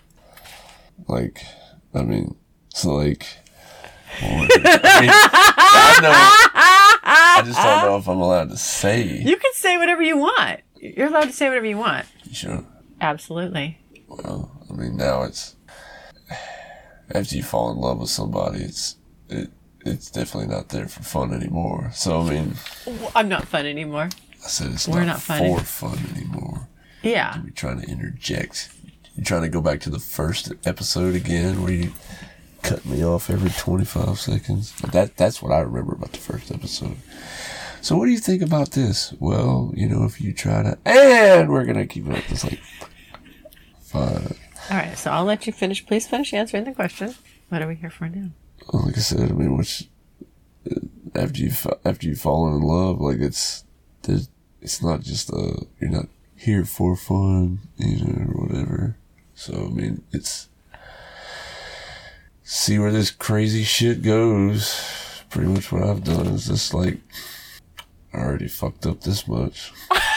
Like, I mean, so like, well, I, mean, I know. I just don't know if I'm allowed to say. You can say whatever you want. You're allowed to say whatever you want. You sure? Absolutely. Well, I mean, now it's after you fall in love with somebody, it's it. It's definitely not there for fun anymore. So, I mean... I'm not fun anymore. I said it's We're not, not fun for any- fun anymore. Yeah. You're trying to interject. You're trying to go back to the first episode again where you cut me off every twenty-five seconds. But that that's what I remember about the first episode. So what do you think about this? Well, you know, if you try to... And we're going to keep it up. It's like... Five. All right, so I'll let you finish. Please finish answering the question. What are we here for now? Like I said, I mean, which after you after you've fallen in love, like it's there's it's not just uh you're not here for fun, you know, or whatever. So I mean, it's see where this crazy shit goes. Pretty much what I've done is just like I already fucked up this much.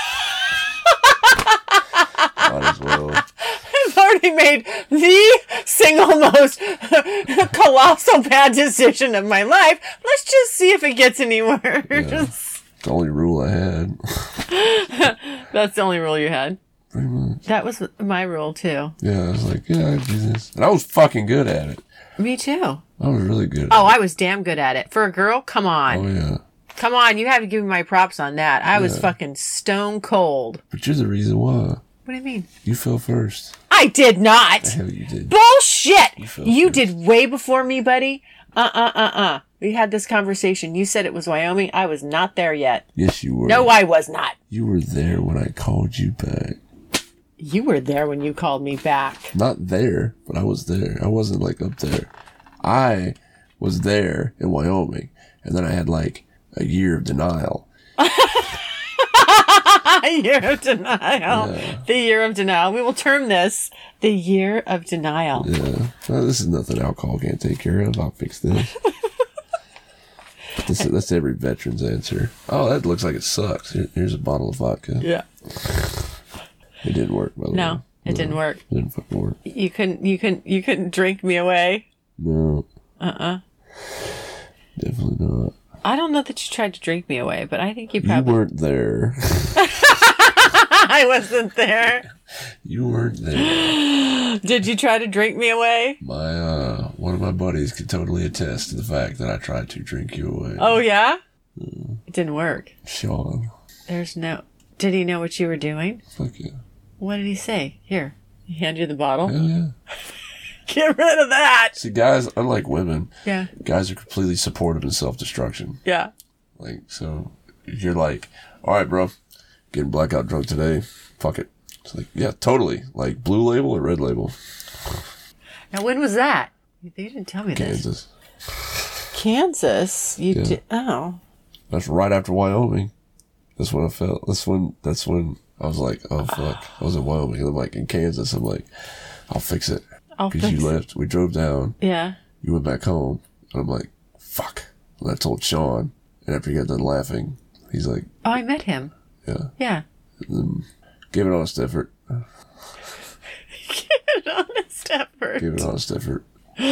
Might as well. I've already made the single most colossal bad decision of my life. Let's just see if it gets any worse. Yeah, it's the only rule I had. That's the only rule you had. Pretty much. That was my rule too. Yeah, I was like, yeah, I do this. And I was fucking good at it. Me too. I was really good at oh, it. I was damn good at it. For a girl, come on. Oh, yeah. Come on, you have to give me my props on that. I yeah. was fucking stone cold. But you're the reason why. What do you mean? You fell first. I did not. The hell you did. Bullshit! You, you did way before me, buddy. Uh-uh-uh-uh. We had this conversation. You said it was Wyoming. I was not there yet. Yes, you were. No, I was not. You were there when I called you back. You were there when you called me back. Not there, but I was there. I wasn't, like, up there. I was there in Wyoming, and then I had, like, a year of denial. Year of denial. Yeah. The year of denial. We will term this the year of denial. Yeah. Well, this is nothing alcohol can't take care of. I'll fix this. this that's every veteran's answer. Oh, that looks like it sucks. Here, here's a bottle of vodka. Yeah. It didn't work, by the no, way. it no, didn't work. It didn't fucking work. You couldn't, you couldn't, you couldn't drink me away. No. Uh-uh. Definitely not. I don't know that you tried to drink me away, but I think you You probably... weren't there. I wasn't there. You weren't there. Did you try to drink me away? My, uh, one of my buddies could totally attest to the fact that I tried to drink you away. Oh, yeah? Mm. It didn't work. Sean. There's no... Did he know what you were doing? Fuck yeah. What did he say? Here, he handed you the bottle? Hell yeah. Get rid of that! See, guys, unlike women, yeah, guys are completely supportive in self-destruction. Yeah. Like, so, you're like, all right, bro, getting blackout drunk today. Fuck it. It's like, yeah, totally. Like, blue label or red label? Now, when was that? They didn't tell me Kansas. this. Kansas? You yeah. did? Oh. That's right after Wyoming. That's when I felt, that's when, that's when I was like, oh, fuck. I was in Wyoming. And I'm like, in Kansas, I'm like, I'll fix it. Because you left. We drove down. Yeah. You went back home. And I'm like, fuck. And I told Sean. And after he got done laughing, he's like... Oh, I met him. Yeah. Yeah. And then gave an honest effort. Give an honest effort. Give an honest effort.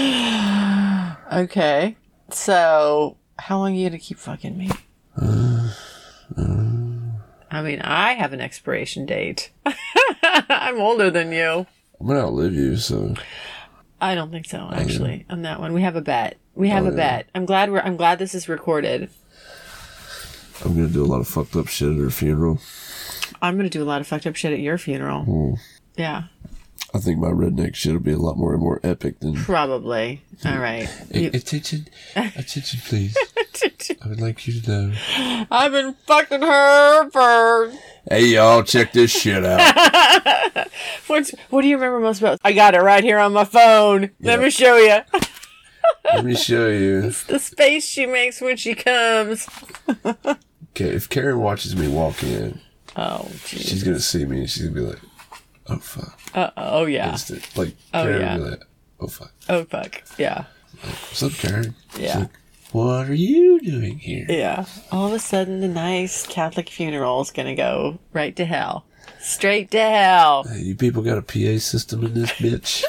Okay. So, how long are you going to keep fucking me? Uh, uh, I mean, I have an expiration date. I'm older than you. I'm going to outlive you, so... I don't think so, actually, on that one. We have a bet. We have oh, a yeah. bet. I'm glad we're. I'm glad this is recorded. I'm going to do a lot of fucked up shit at her funeral. I'm going to do a lot of fucked up shit at your funeral. Mm. Yeah. I think my redneck shit will be a lot more and more epic than... Probably. All right. A- You... Attention. Attention, please. I would like you to know. I've been fucking her for... Hey, y'all, check this shit out. What's, what do you remember most about? I got it right here on my phone. Let Yep. me show you. Let me show you. It's the space she makes when she comes. Okay, if Karen watches me walk in, Oh, geez. she's going to see me and she's going to be like, oh, fuck. Uh, oh, yeah. Instant. Like, Oh, Karen yeah. will be like, oh, fuck. Oh, fuck. Yeah. Like, what's up, Karen? She's Yeah. like, what are you doing here? Yeah. All of a sudden, the nice Catholic funeral is going to go right to hell. Straight to hell. Hey, you people got a P A system in this bitch?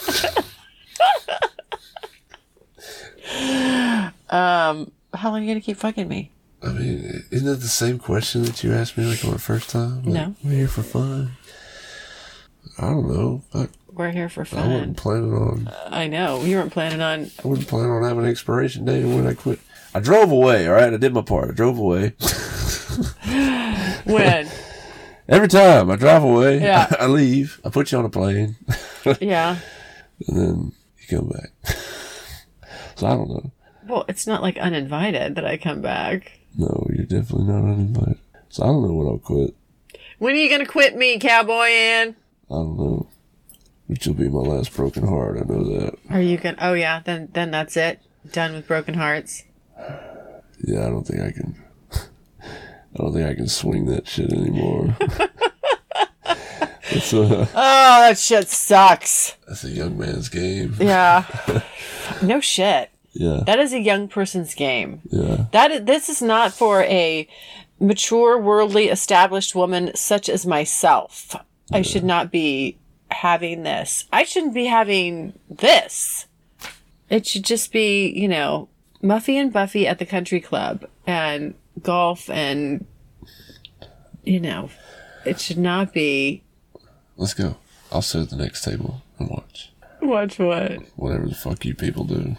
um, how long are you going to keep fucking me? I mean, isn't that the same question that you asked me like on the first time? Like, No. We're here for fun. I don't know. Fuck. We're here for I fun. wasn't planning on. I know. You weren't planning on... I wasn't planning on having an expiration date when I quit. I drove away. All right, I did my part. I drove away. When? Every time I drive away, Yeah. I, I leave. I put you on a plane, Yeah. and then you come back. So I don't know. Well, it's not like uninvited that I come back. No, you're definitely not uninvited. So I don't know when I'll quit. When are you going to quit me, Cowboy Ann? I don't know. Which will be my last broken heart. I know that. Are you going to... Oh, yeah. Then, then that's it. Done with broken hearts. Yeah, I don't think I can. I don't think I can swing that shit anymore. It's a, Oh, that shit sucks. that's a young man's game. Yeah. No shit. Yeah. That is a young person's game. Yeah. That is, this is not for a mature, worldly, established woman such as myself. I should not be having this. I shouldn't be having this. It should just be, you know, Muffy and Buffy at the country club and golf and, you know, it should not be. Let's go. I'll sit at the next table and watch. Watch what? Whatever the fuck you people do.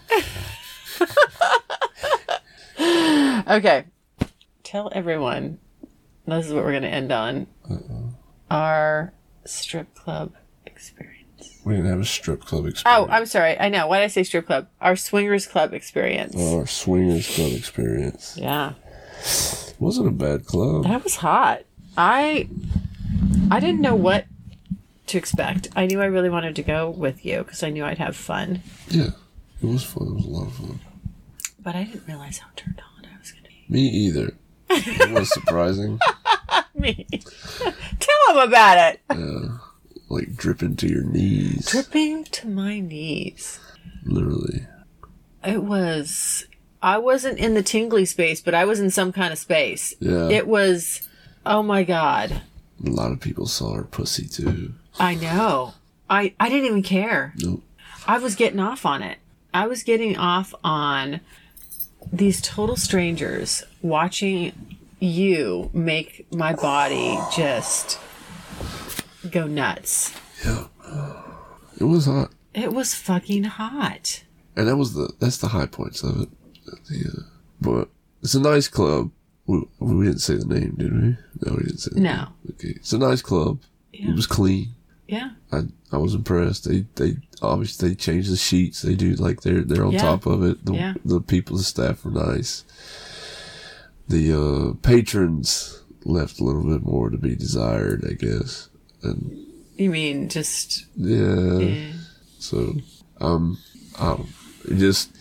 Okay. Tell everyone. This is what we're going to end on. Uh-oh. Our strip club experience. We didn't have a strip club Oh, experience. I'm sorry. I know. Why did I say strip club? Our swingers club experience. Our swingers club experience. Yeah. Wasn't a bad club. That was hot. I I didn't know what to expect. I knew I really wanted to go with you because I knew I'd have fun. Yeah. It was fun. It was a lot of fun. But I didn't realize how turned on I was going to be. Me either. It was surprising. Me. Tell them about it. Yeah. Like dripping to your knees. Dripping to my knees. Literally. It was... I wasn't in the tingly space, but I was in some kind of space. Yeah. It was... Oh my God. A lot of people saw her pussy too. I know. I, I didn't even care. Nope. I was getting off on it. I was getting off on these total strangers watching you make my body just go nuts. Yeah. It was hot. It was fucking hot. And that was the, that's the high points of it. Yeah. But it's a nice club. We, we didn't say the name, did we? No, we didn't say the No. name. Okay. It's a nice club. Yeah. It was clean. Yeah. I I was impressed. They they obviously they changed the sheets. They do like they're they're on Yeah. top of it. The Yeah. the people, the staff were nice. The uh, patrons left a little bit more to be desired, I guess. And You mean just... yeah, eh. so um, um, it just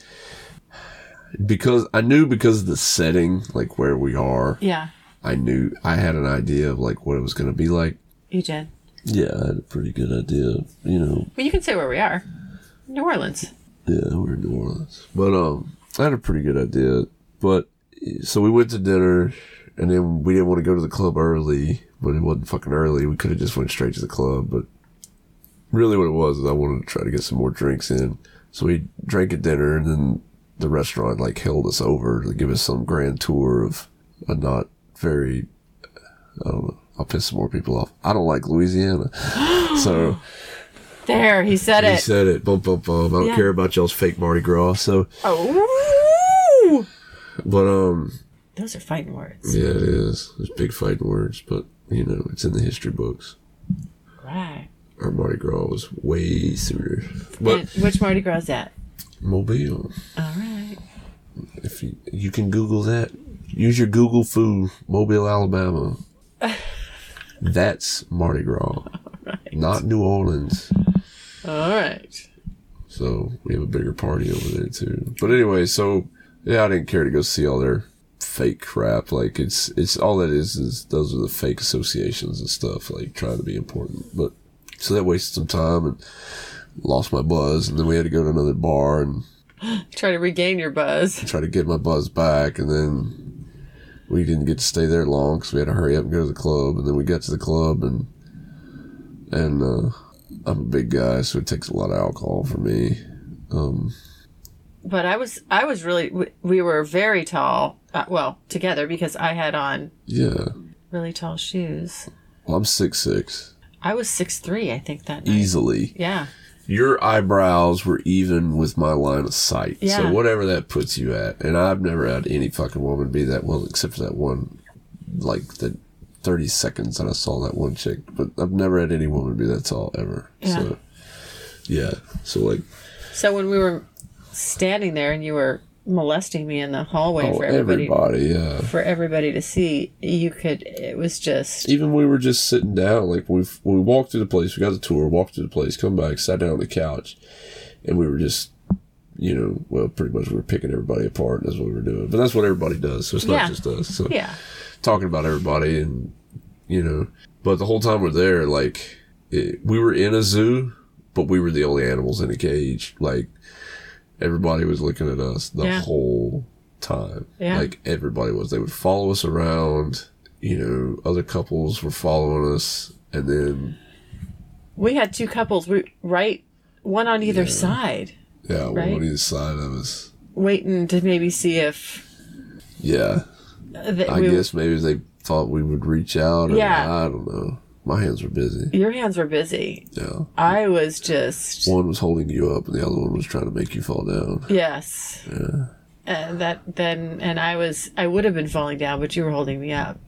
because I knew because of the setting, like where we are. Yeah, I knew I had an idea of like what it was going to be like. you did. Yeah, I had a pretty good idea. Of, you know. But you can say where we are. New Orleans. Yeah, we're in New Orleans. But um, I had a pretty good idea. But so we went to dinner, and then we didn't want to go to the club early, but it wasn't fucking early. We could have just went straight to the club. But really, what it was is I wanted to try to get some more drinks in. So we drank at dinner, and then the restaurant like held us over to give us some grand tour of a not very, I don't know. I'll piss some more people off. I don't like Louisiana, so. There, he said He it. said it. Bum, bum, bum. I don't Yeah. care about y'all's fake Mardi Gras. So, Oh, but um, those are fighting words. yeah, it is. There's big fighting words, but you know, it's in the history books. Right. Our Mardi Gras was way sooner. But And which Mardi Gras is that? Mobile. All right. If you you can Google that, use your Google foo. Mobile, Alabama. That's Mardi Gras, Right. not New Orleans. All right. So we have a bigger party over there too. But anyway, so yeah, I didn't care to go see all their fake crap. Like it's it's all that is is those are the fake associations and stuff, like trying to be important. But so that wasted some time and lost my buzz, and then we had to go to another bar and Try to regain your buzz. try to get my buzz back, and then we didn't get to stay there long because we had to hurry up and go to the club. And then we got to the club, and and uh, I'm a big guy, so it takes a lot of alcohol for me. Um, But I was, I was really, we, we were very tall. Uh, well, together because I had on yeah, really tall shoes. well, I'm six six, I was six three, I think that night. easily. Yeah. Your eyebrows were even with my line of sight. Yeah. So whatever that puts you at. And I've never had any fucking woman be that well, except for that one, like the thirty seconds that I saw that one chick. But I've never had any woman be that tall ever. Yeah. So, yeah. So, like, So when we were standing there and you were molesting me in the hallway oh, for everybody, everybody, yeah. for everybody to see, you could, it was just, Even we were just sitting down, like we when we walked through the place, we got the tour, walked through the place, come back, sat down on the couch, and we were just, you know, well, pretty much we were picking everybody apart. That's what we were doing. But that's what everybody does, so it's not Yeah. just us. So yeah. talking about everybody, and you know, but the whole time we're there, like it, we were in a zoo, but we were the only animals in a cage. Like everybody was looking at us the Yeah. whole time. Yeah. Like everybody was. They would follow us around. You know, other couples were following us, and then We had two couples, we, right, one on either side, yeah, one Right. on either side of us. waiting to maybe see if Yeah, uh, that I we, guess maybe they thought we would reach out. Or, Yeah. I don't know. My hands were busy. your hands were busy. Yeah. I was just, One was holding you up, and the other one was trying to make you fall down. yes. Yeah. And that then, and I was, I would have been falling down, but you were holding me up.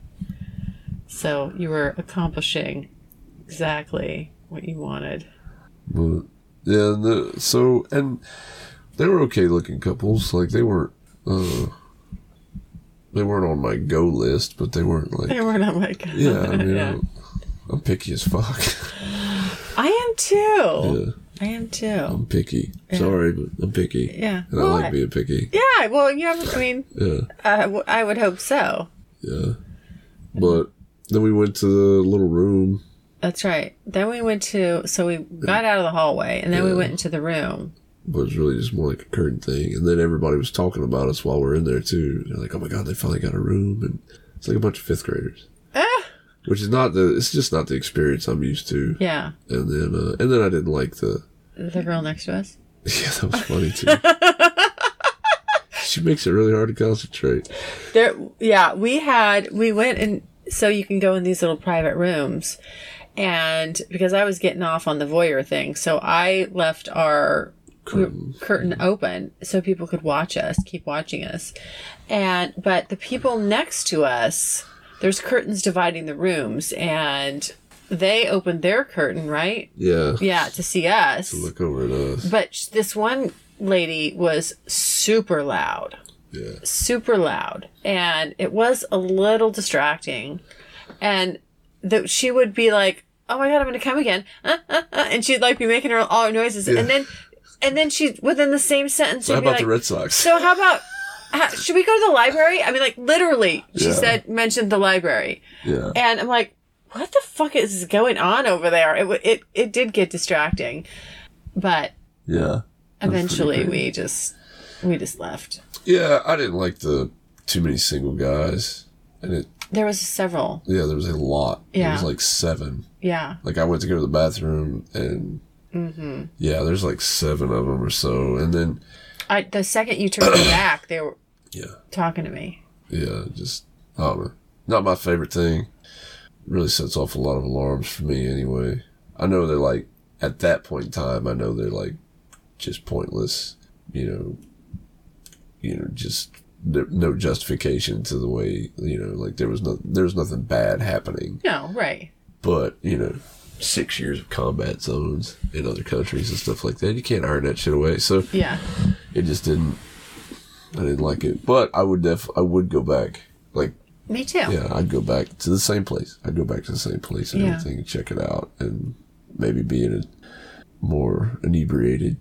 So you were accomplishing exactly what you wanted. But yeah, the, so and they were okay looking couples. Like they weren't, uh, they weren't on my go list, but they weren't like They weren't on my god. yeah. I mean, Yeah. I'm, I'm picky as fuck. I am too. Yeah, I am too. I'm picky. Sorry, but I'm picky. Yeah. and I Well, like being picky. Yeah. Well, you have. I mean, Yeah, uh, w- I would hope so. yeah. But then we went to the little room. That's right. Then we went to. So we got out of the hallway, and then we Yeah. went into the room. But it was really just more like a curtain thing. And then everybody was talking about us while we are in there too. They're like, "Oh my god, they finally got a room!" And it's like a bunch of fifth graders. Ah. Which is not the, it's just not the experience I'm used to. Yeah. And then, uh, and then I didn't like the, The girl next to us. yeah, that was funny too. She She makes it really hard to concentrate. There, yeah, we had, we went and so you can go in these little private rooms. And because I was getting off on the voyeur thing, so I left our curtain, curtain open so people could watch us, keep watching us. And, but the people next to us, there's curtains dividing the rooms, and they opened their curtain, right? Yeah. Yeah, to see us. To look over at us. But this one lady was super loud. Yeah. Super loud. And it was a little distracting. And that she would be like, "Oh my God, I'm going to come again." Uh, uh, uh, and she'd like be making her all her noises. Yeah. And then, and then she, within the same sentence, so she'd how be about like, the Red Sox? So how about, how, should we go to the library? I mean, like literally, she yeah. said, mentioned the library. Yeah. And I'm like, what the fuck is going on over there? It, it, it did get distracting, but yeah, eventually we just, we just left. Yeah. I didn't like the too many single guys, and it, There was several. Yeah, there was a lot. Yeah. There was like seven. Yeah. Like I went to go to the bathroom and mm-hmm. yeah, there's like seven of them or so. And then I, the second you turned your back, they were yeah talking to me. Yeah, just, I don't know. Not my favorite thing. Really sets off a lot of alarms for me anyway. I know they're like, at that point in time, I know they're like just pointless, you know, you know, just no justification to the way, you know, like there was no, there was nothing bad happening. No, right. But, you know, six years of combat zones in other countries and stuff like that, you can't iron that shit away. So yeah, it just didn't, I didn't like it. But I would def, I would go back. Like, me too. yeah, I'd go back to the same place. I'd go back to the same place and yeah. everything and check it out and maybe be in a more inebriated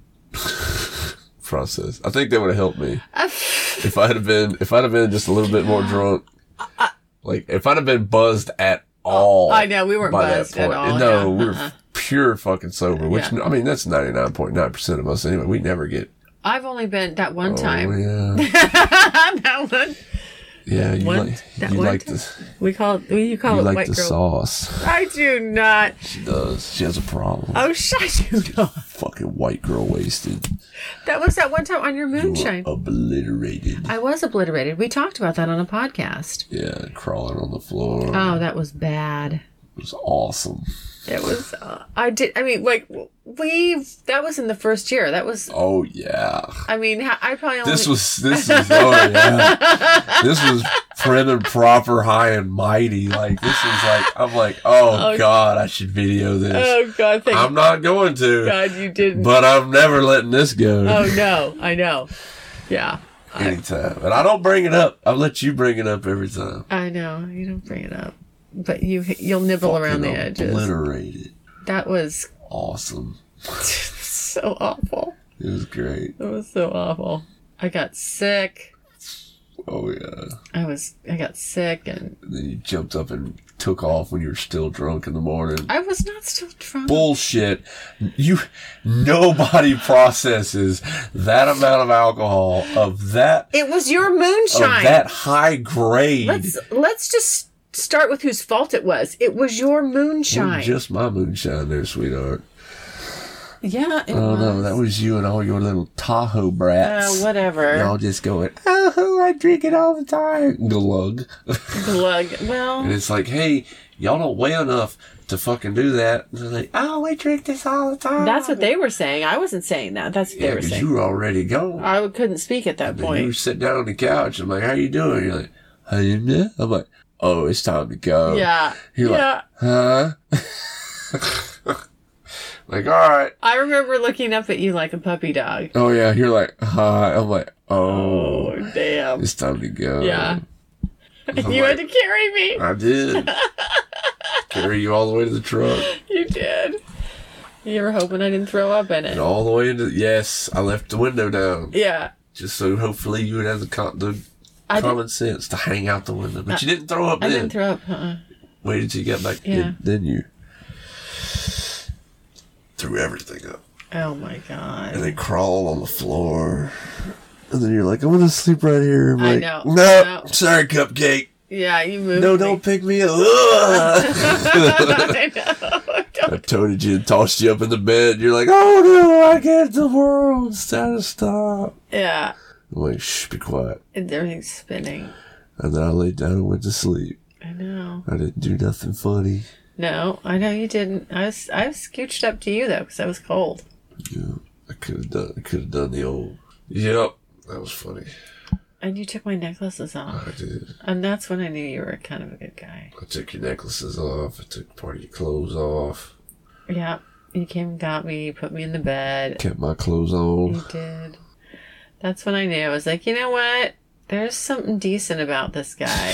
process. I think that would have helped me. If I'd have been, if I'd have been just a little bit more drunk, uh, like if I'd have been buzzed at all. I know we weren't buzzed at all. No, yeah. we were uh-uh. pure fucking sober. Which yeah. I mean, that's ninety nine point nine percent of us anyway. We never get. I've only been that one Oh time. yeah. that one. Yeah, you one, like that you one like time. the We call it. You call you it like white the girl. sauce. I do not. She does. She has a problem. Oh, shut you not. Fucking white girl wasted. That was that one time on your moonshine. You were obliterated. I was obliterated. We talked about that on a podcast. Yeah, crawling on the floor. Oh, that was bad. It was awesome. It was. Uh, I did. I mean, like we. That was in the first year. That was. Oh yeah. I mean, I probably only. This was. This is. Oh yeah. This was prim and proper, high and mighty. Like this is like. I'm like, oh, oh God, I should video this. Oh God, thank I'm not going to. God, you didn't. But I'm never letting this go. Oh no, I know. Yeah. Anytime, and I don't bring it up. I let you bring it up every time. I know you don't bring it up, but you you'll nibble Fucking around the edges. Obliterated. That was awesome. so awful. It was great. It was so awful. I got sick. Oh yeah. I was. I got sick, and, and then you jumped up and took off when you were still drunk in the morning. I was not still drunk. Bullshit. You. Nobody processes that amount of alcohol of that. It was your moonshine. Of that high grade. Let's let's just start with whose fault it was. It was your moonshine. Well, just my moonshine, there, sweetheart. Yeah, it oh was. no, that was you and all your little Tahoe brats. Uh, whatever. Y'all just going, oh, I drink it all the time. Glug. Glug. Well. And it's like, hey, y'all don't weigh enough to fucking do that. And they're like, oh, we drink this all the time. That's what they were saying. I wasn't saying that. That's what yeah, they were saying. you were already gone. I couldn't speak at that and then point. you were sitting down on the couch. I'm like, how you doing? You're like, hey, man. I'm like, oh, it's time to go. Yeah. You're yeah. like, huh? Like, all right. I remember looking up at you like a puppy dog. Oh, yeah. You're like, hi. I'm like, oh. Oh, damn. It's time to go. Yeah. I'm you like, had to carry me. I did. Carry you all the way to the truck. You did. You were hoping I didn't throw up in it. And all the way into, yes, I left the window down. Yeah. Just so hopefully you would have the, con- the common did. sense to hang out the window. But I, you didn't throw up I then. I didn't throw up, uh-uh. Waited till you got back. Yeah. Then you threw everything up. Oh my God. And then crawled on the floor. And then you're like, I'm going to sleep right here. I'm I like, know. No, no. Sorry, Cupcake. Yeah, you moved No, me. don't pick me up. I know. I toted you and tossed you up in the bed. You're like, oh no, I can't. The world's trying to stop. Yeah. I'm like, shh, be quiet. And everything's spinning. And then I laid down and went to sleep. I know. I didn't do nothing funny. No, I know you didn't. I was I was scooched up to you though because I was cold. Yeah, I could have done. I could have done the old. Yep, that was funny. And you took my necklaces off. I did. And that's when I knew you were kind of a good guy. I took your necklaces off. I took part of your clothes off. Yeah, you came and got me. You put me in the bed. Kept my clothes on. You did. That's when I knew. I was like, you know what? There's something decent about this guy.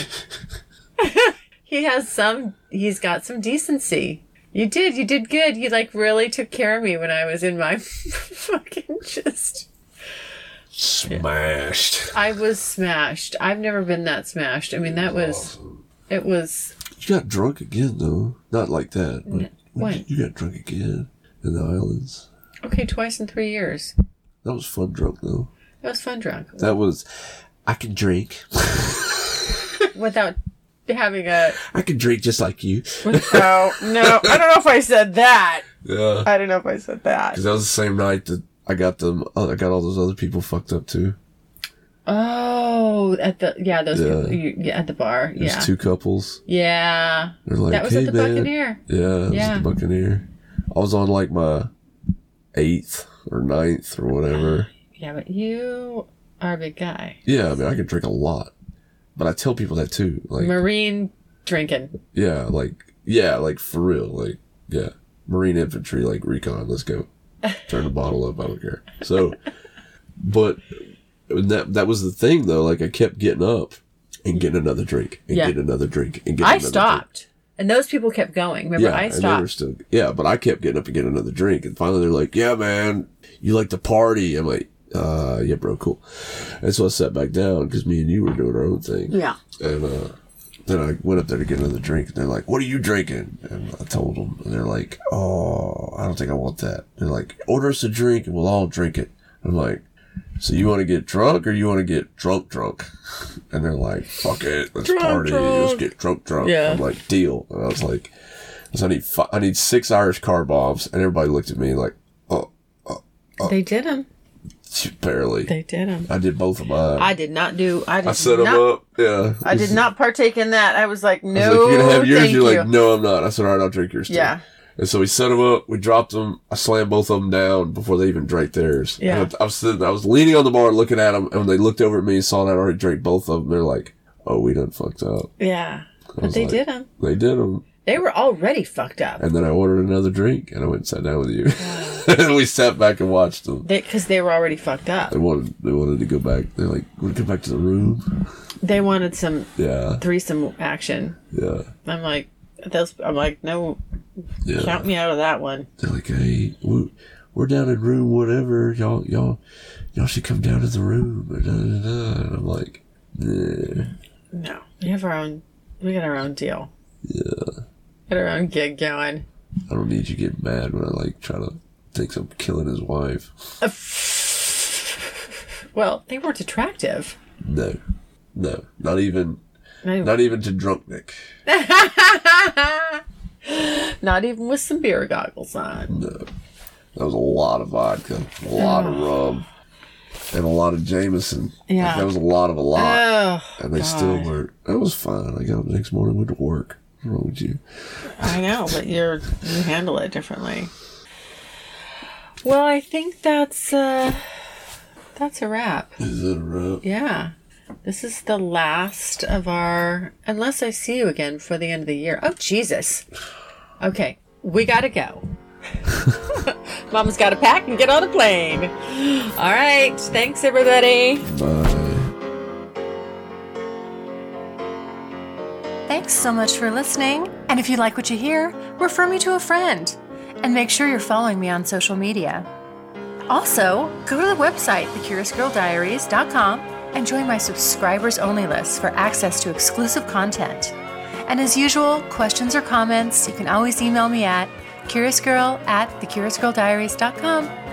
He has some, he's got some decency. You did, you did good. You like really took care of me when I was in my fucking just... Smashed. I was smashed. I've never been that smashed. I mean, that was, awesome. It was... You got drunk again though. Not like that. But N- when? You got drunk again in the islands. Okay, twice in three years. That was fun drunk though. That was fun drunk. That was, I can drink. Without having a... I can drink just like you. No, no. I don't know if I said that. Yeah. I don't know if I said that. Because that was the same night that I got them. I got all those other people fucked up too. Oh, at the... Yeah, those Yeah. people. You, yeah, at the bar. There's Yeah. two couples. Yeah. They're like, That was hey, at the man. Buccaneer. Yeah, it was Yeah. at the Buccaneer. I was on like my eighth or ninth or whatever. Yeah, but you are a big guy. Yeah, I mean, I can drink a lot. But I tell people that too. Like, Marine drinking. yeah, like, yeah, like for real. Like, yeah. Marine infantry, like recon, let's go. Turn the bottle up, I don't care. So, but that that was the thing though. Like, I kept getting up and getting another drink and Yeah. getting another drink and getting I another stopped. drink. And those people kept going. Remember, Yeah, I and they stopped. were still, yeah, but I kept getting up and getting another drink. And finally they're like, yeah, man, you like to party. I'm like, uh, yeah, bro, cool. And so I sat back down because me and you were doing our own thing. Yeah. And uh, then I went up there to get another drink. And they're like, what are you drinking? And I told them. And they're like, oh, I don't think I want that. They're like, order us a drink and we'll all drink it. I'm like, so you want to get drunk or you want to get drunk drunk? And they're like, fuck it, let's Drunk, party. drunk. Let's get drunk drunk. Yeah. I'm like, deal. And I was like, so I need fi- I need six Irish car bombs. And everybody looked at me like, oh, oh, oh. They did them. Barely. They did them. I did both of mine. I did not do. I did I set not, them up. Yeah. I did not partake in that. I was like, no, I was like, you're gonna have yours? thank You're you. like, no, I'm not. I said, all right, I'll drink yours too. Yeah. And so we set them up. We dropped them. I slammed both of them down before they even drank theirs. Yeah. And I, I was sitting, I was leaning on the bar looking at them, and when they looked over at me and saw that I already drank both of them, they're like, "Oh, we done fucked up." Yeah, but was they like, did them. They did them. They were already fucked up. And then I ordered another drink, and I went and sat down with you. And we sat back and watched them. Because they, they were already fucked up. They wanted, they wanted to go back. They're like, "Want to go back to the room?" They wanted some Yeah. threesome action. Yeah. I'm like, those. I'm like, no, Yeah. count me out of that one. They're like, "Hey, we're, we're down in room whatever. Y'all, y'all, y'all should come down to the room." And, da, da, da. And I'm like, nah. No, we have our own. We got our own deal. Yeah. Got our own gig going. I don't need you getting mad when I like try to think I'm killing his wife. Well, they weren't attractive. No, no, not even, Not even, not even to drunk Nick. not even with some beer goggles on. No, that was a lot of vodka, a lot of rum, and a lot of Jameson. Yeah. Like, that was a lot of a lot, Oh, and they God. still weren't. That was fine. I got up the next morning, went to work. What's wrong with you? I know, but you're you handle it differently. Well, I think that's uh that's a wrap. Is that a wrap? Yeah. This is the last of our unless I see you again before the end of the year. Oh Jesus. Okay, we gotta go. Mama's gotta pack and get on a plane. All right. Thanks everybody. Bye. Thanks so much for listening. And if you like what you hear, refer me to a friend. And make sure you're following me on social media. Also, go to the website, the curious girl diaries dot com, and join my subscribers only list for access to exclusive content. And as usual, questions or comments, you can always email me at curiousgirl at the curious girl diaries dot com.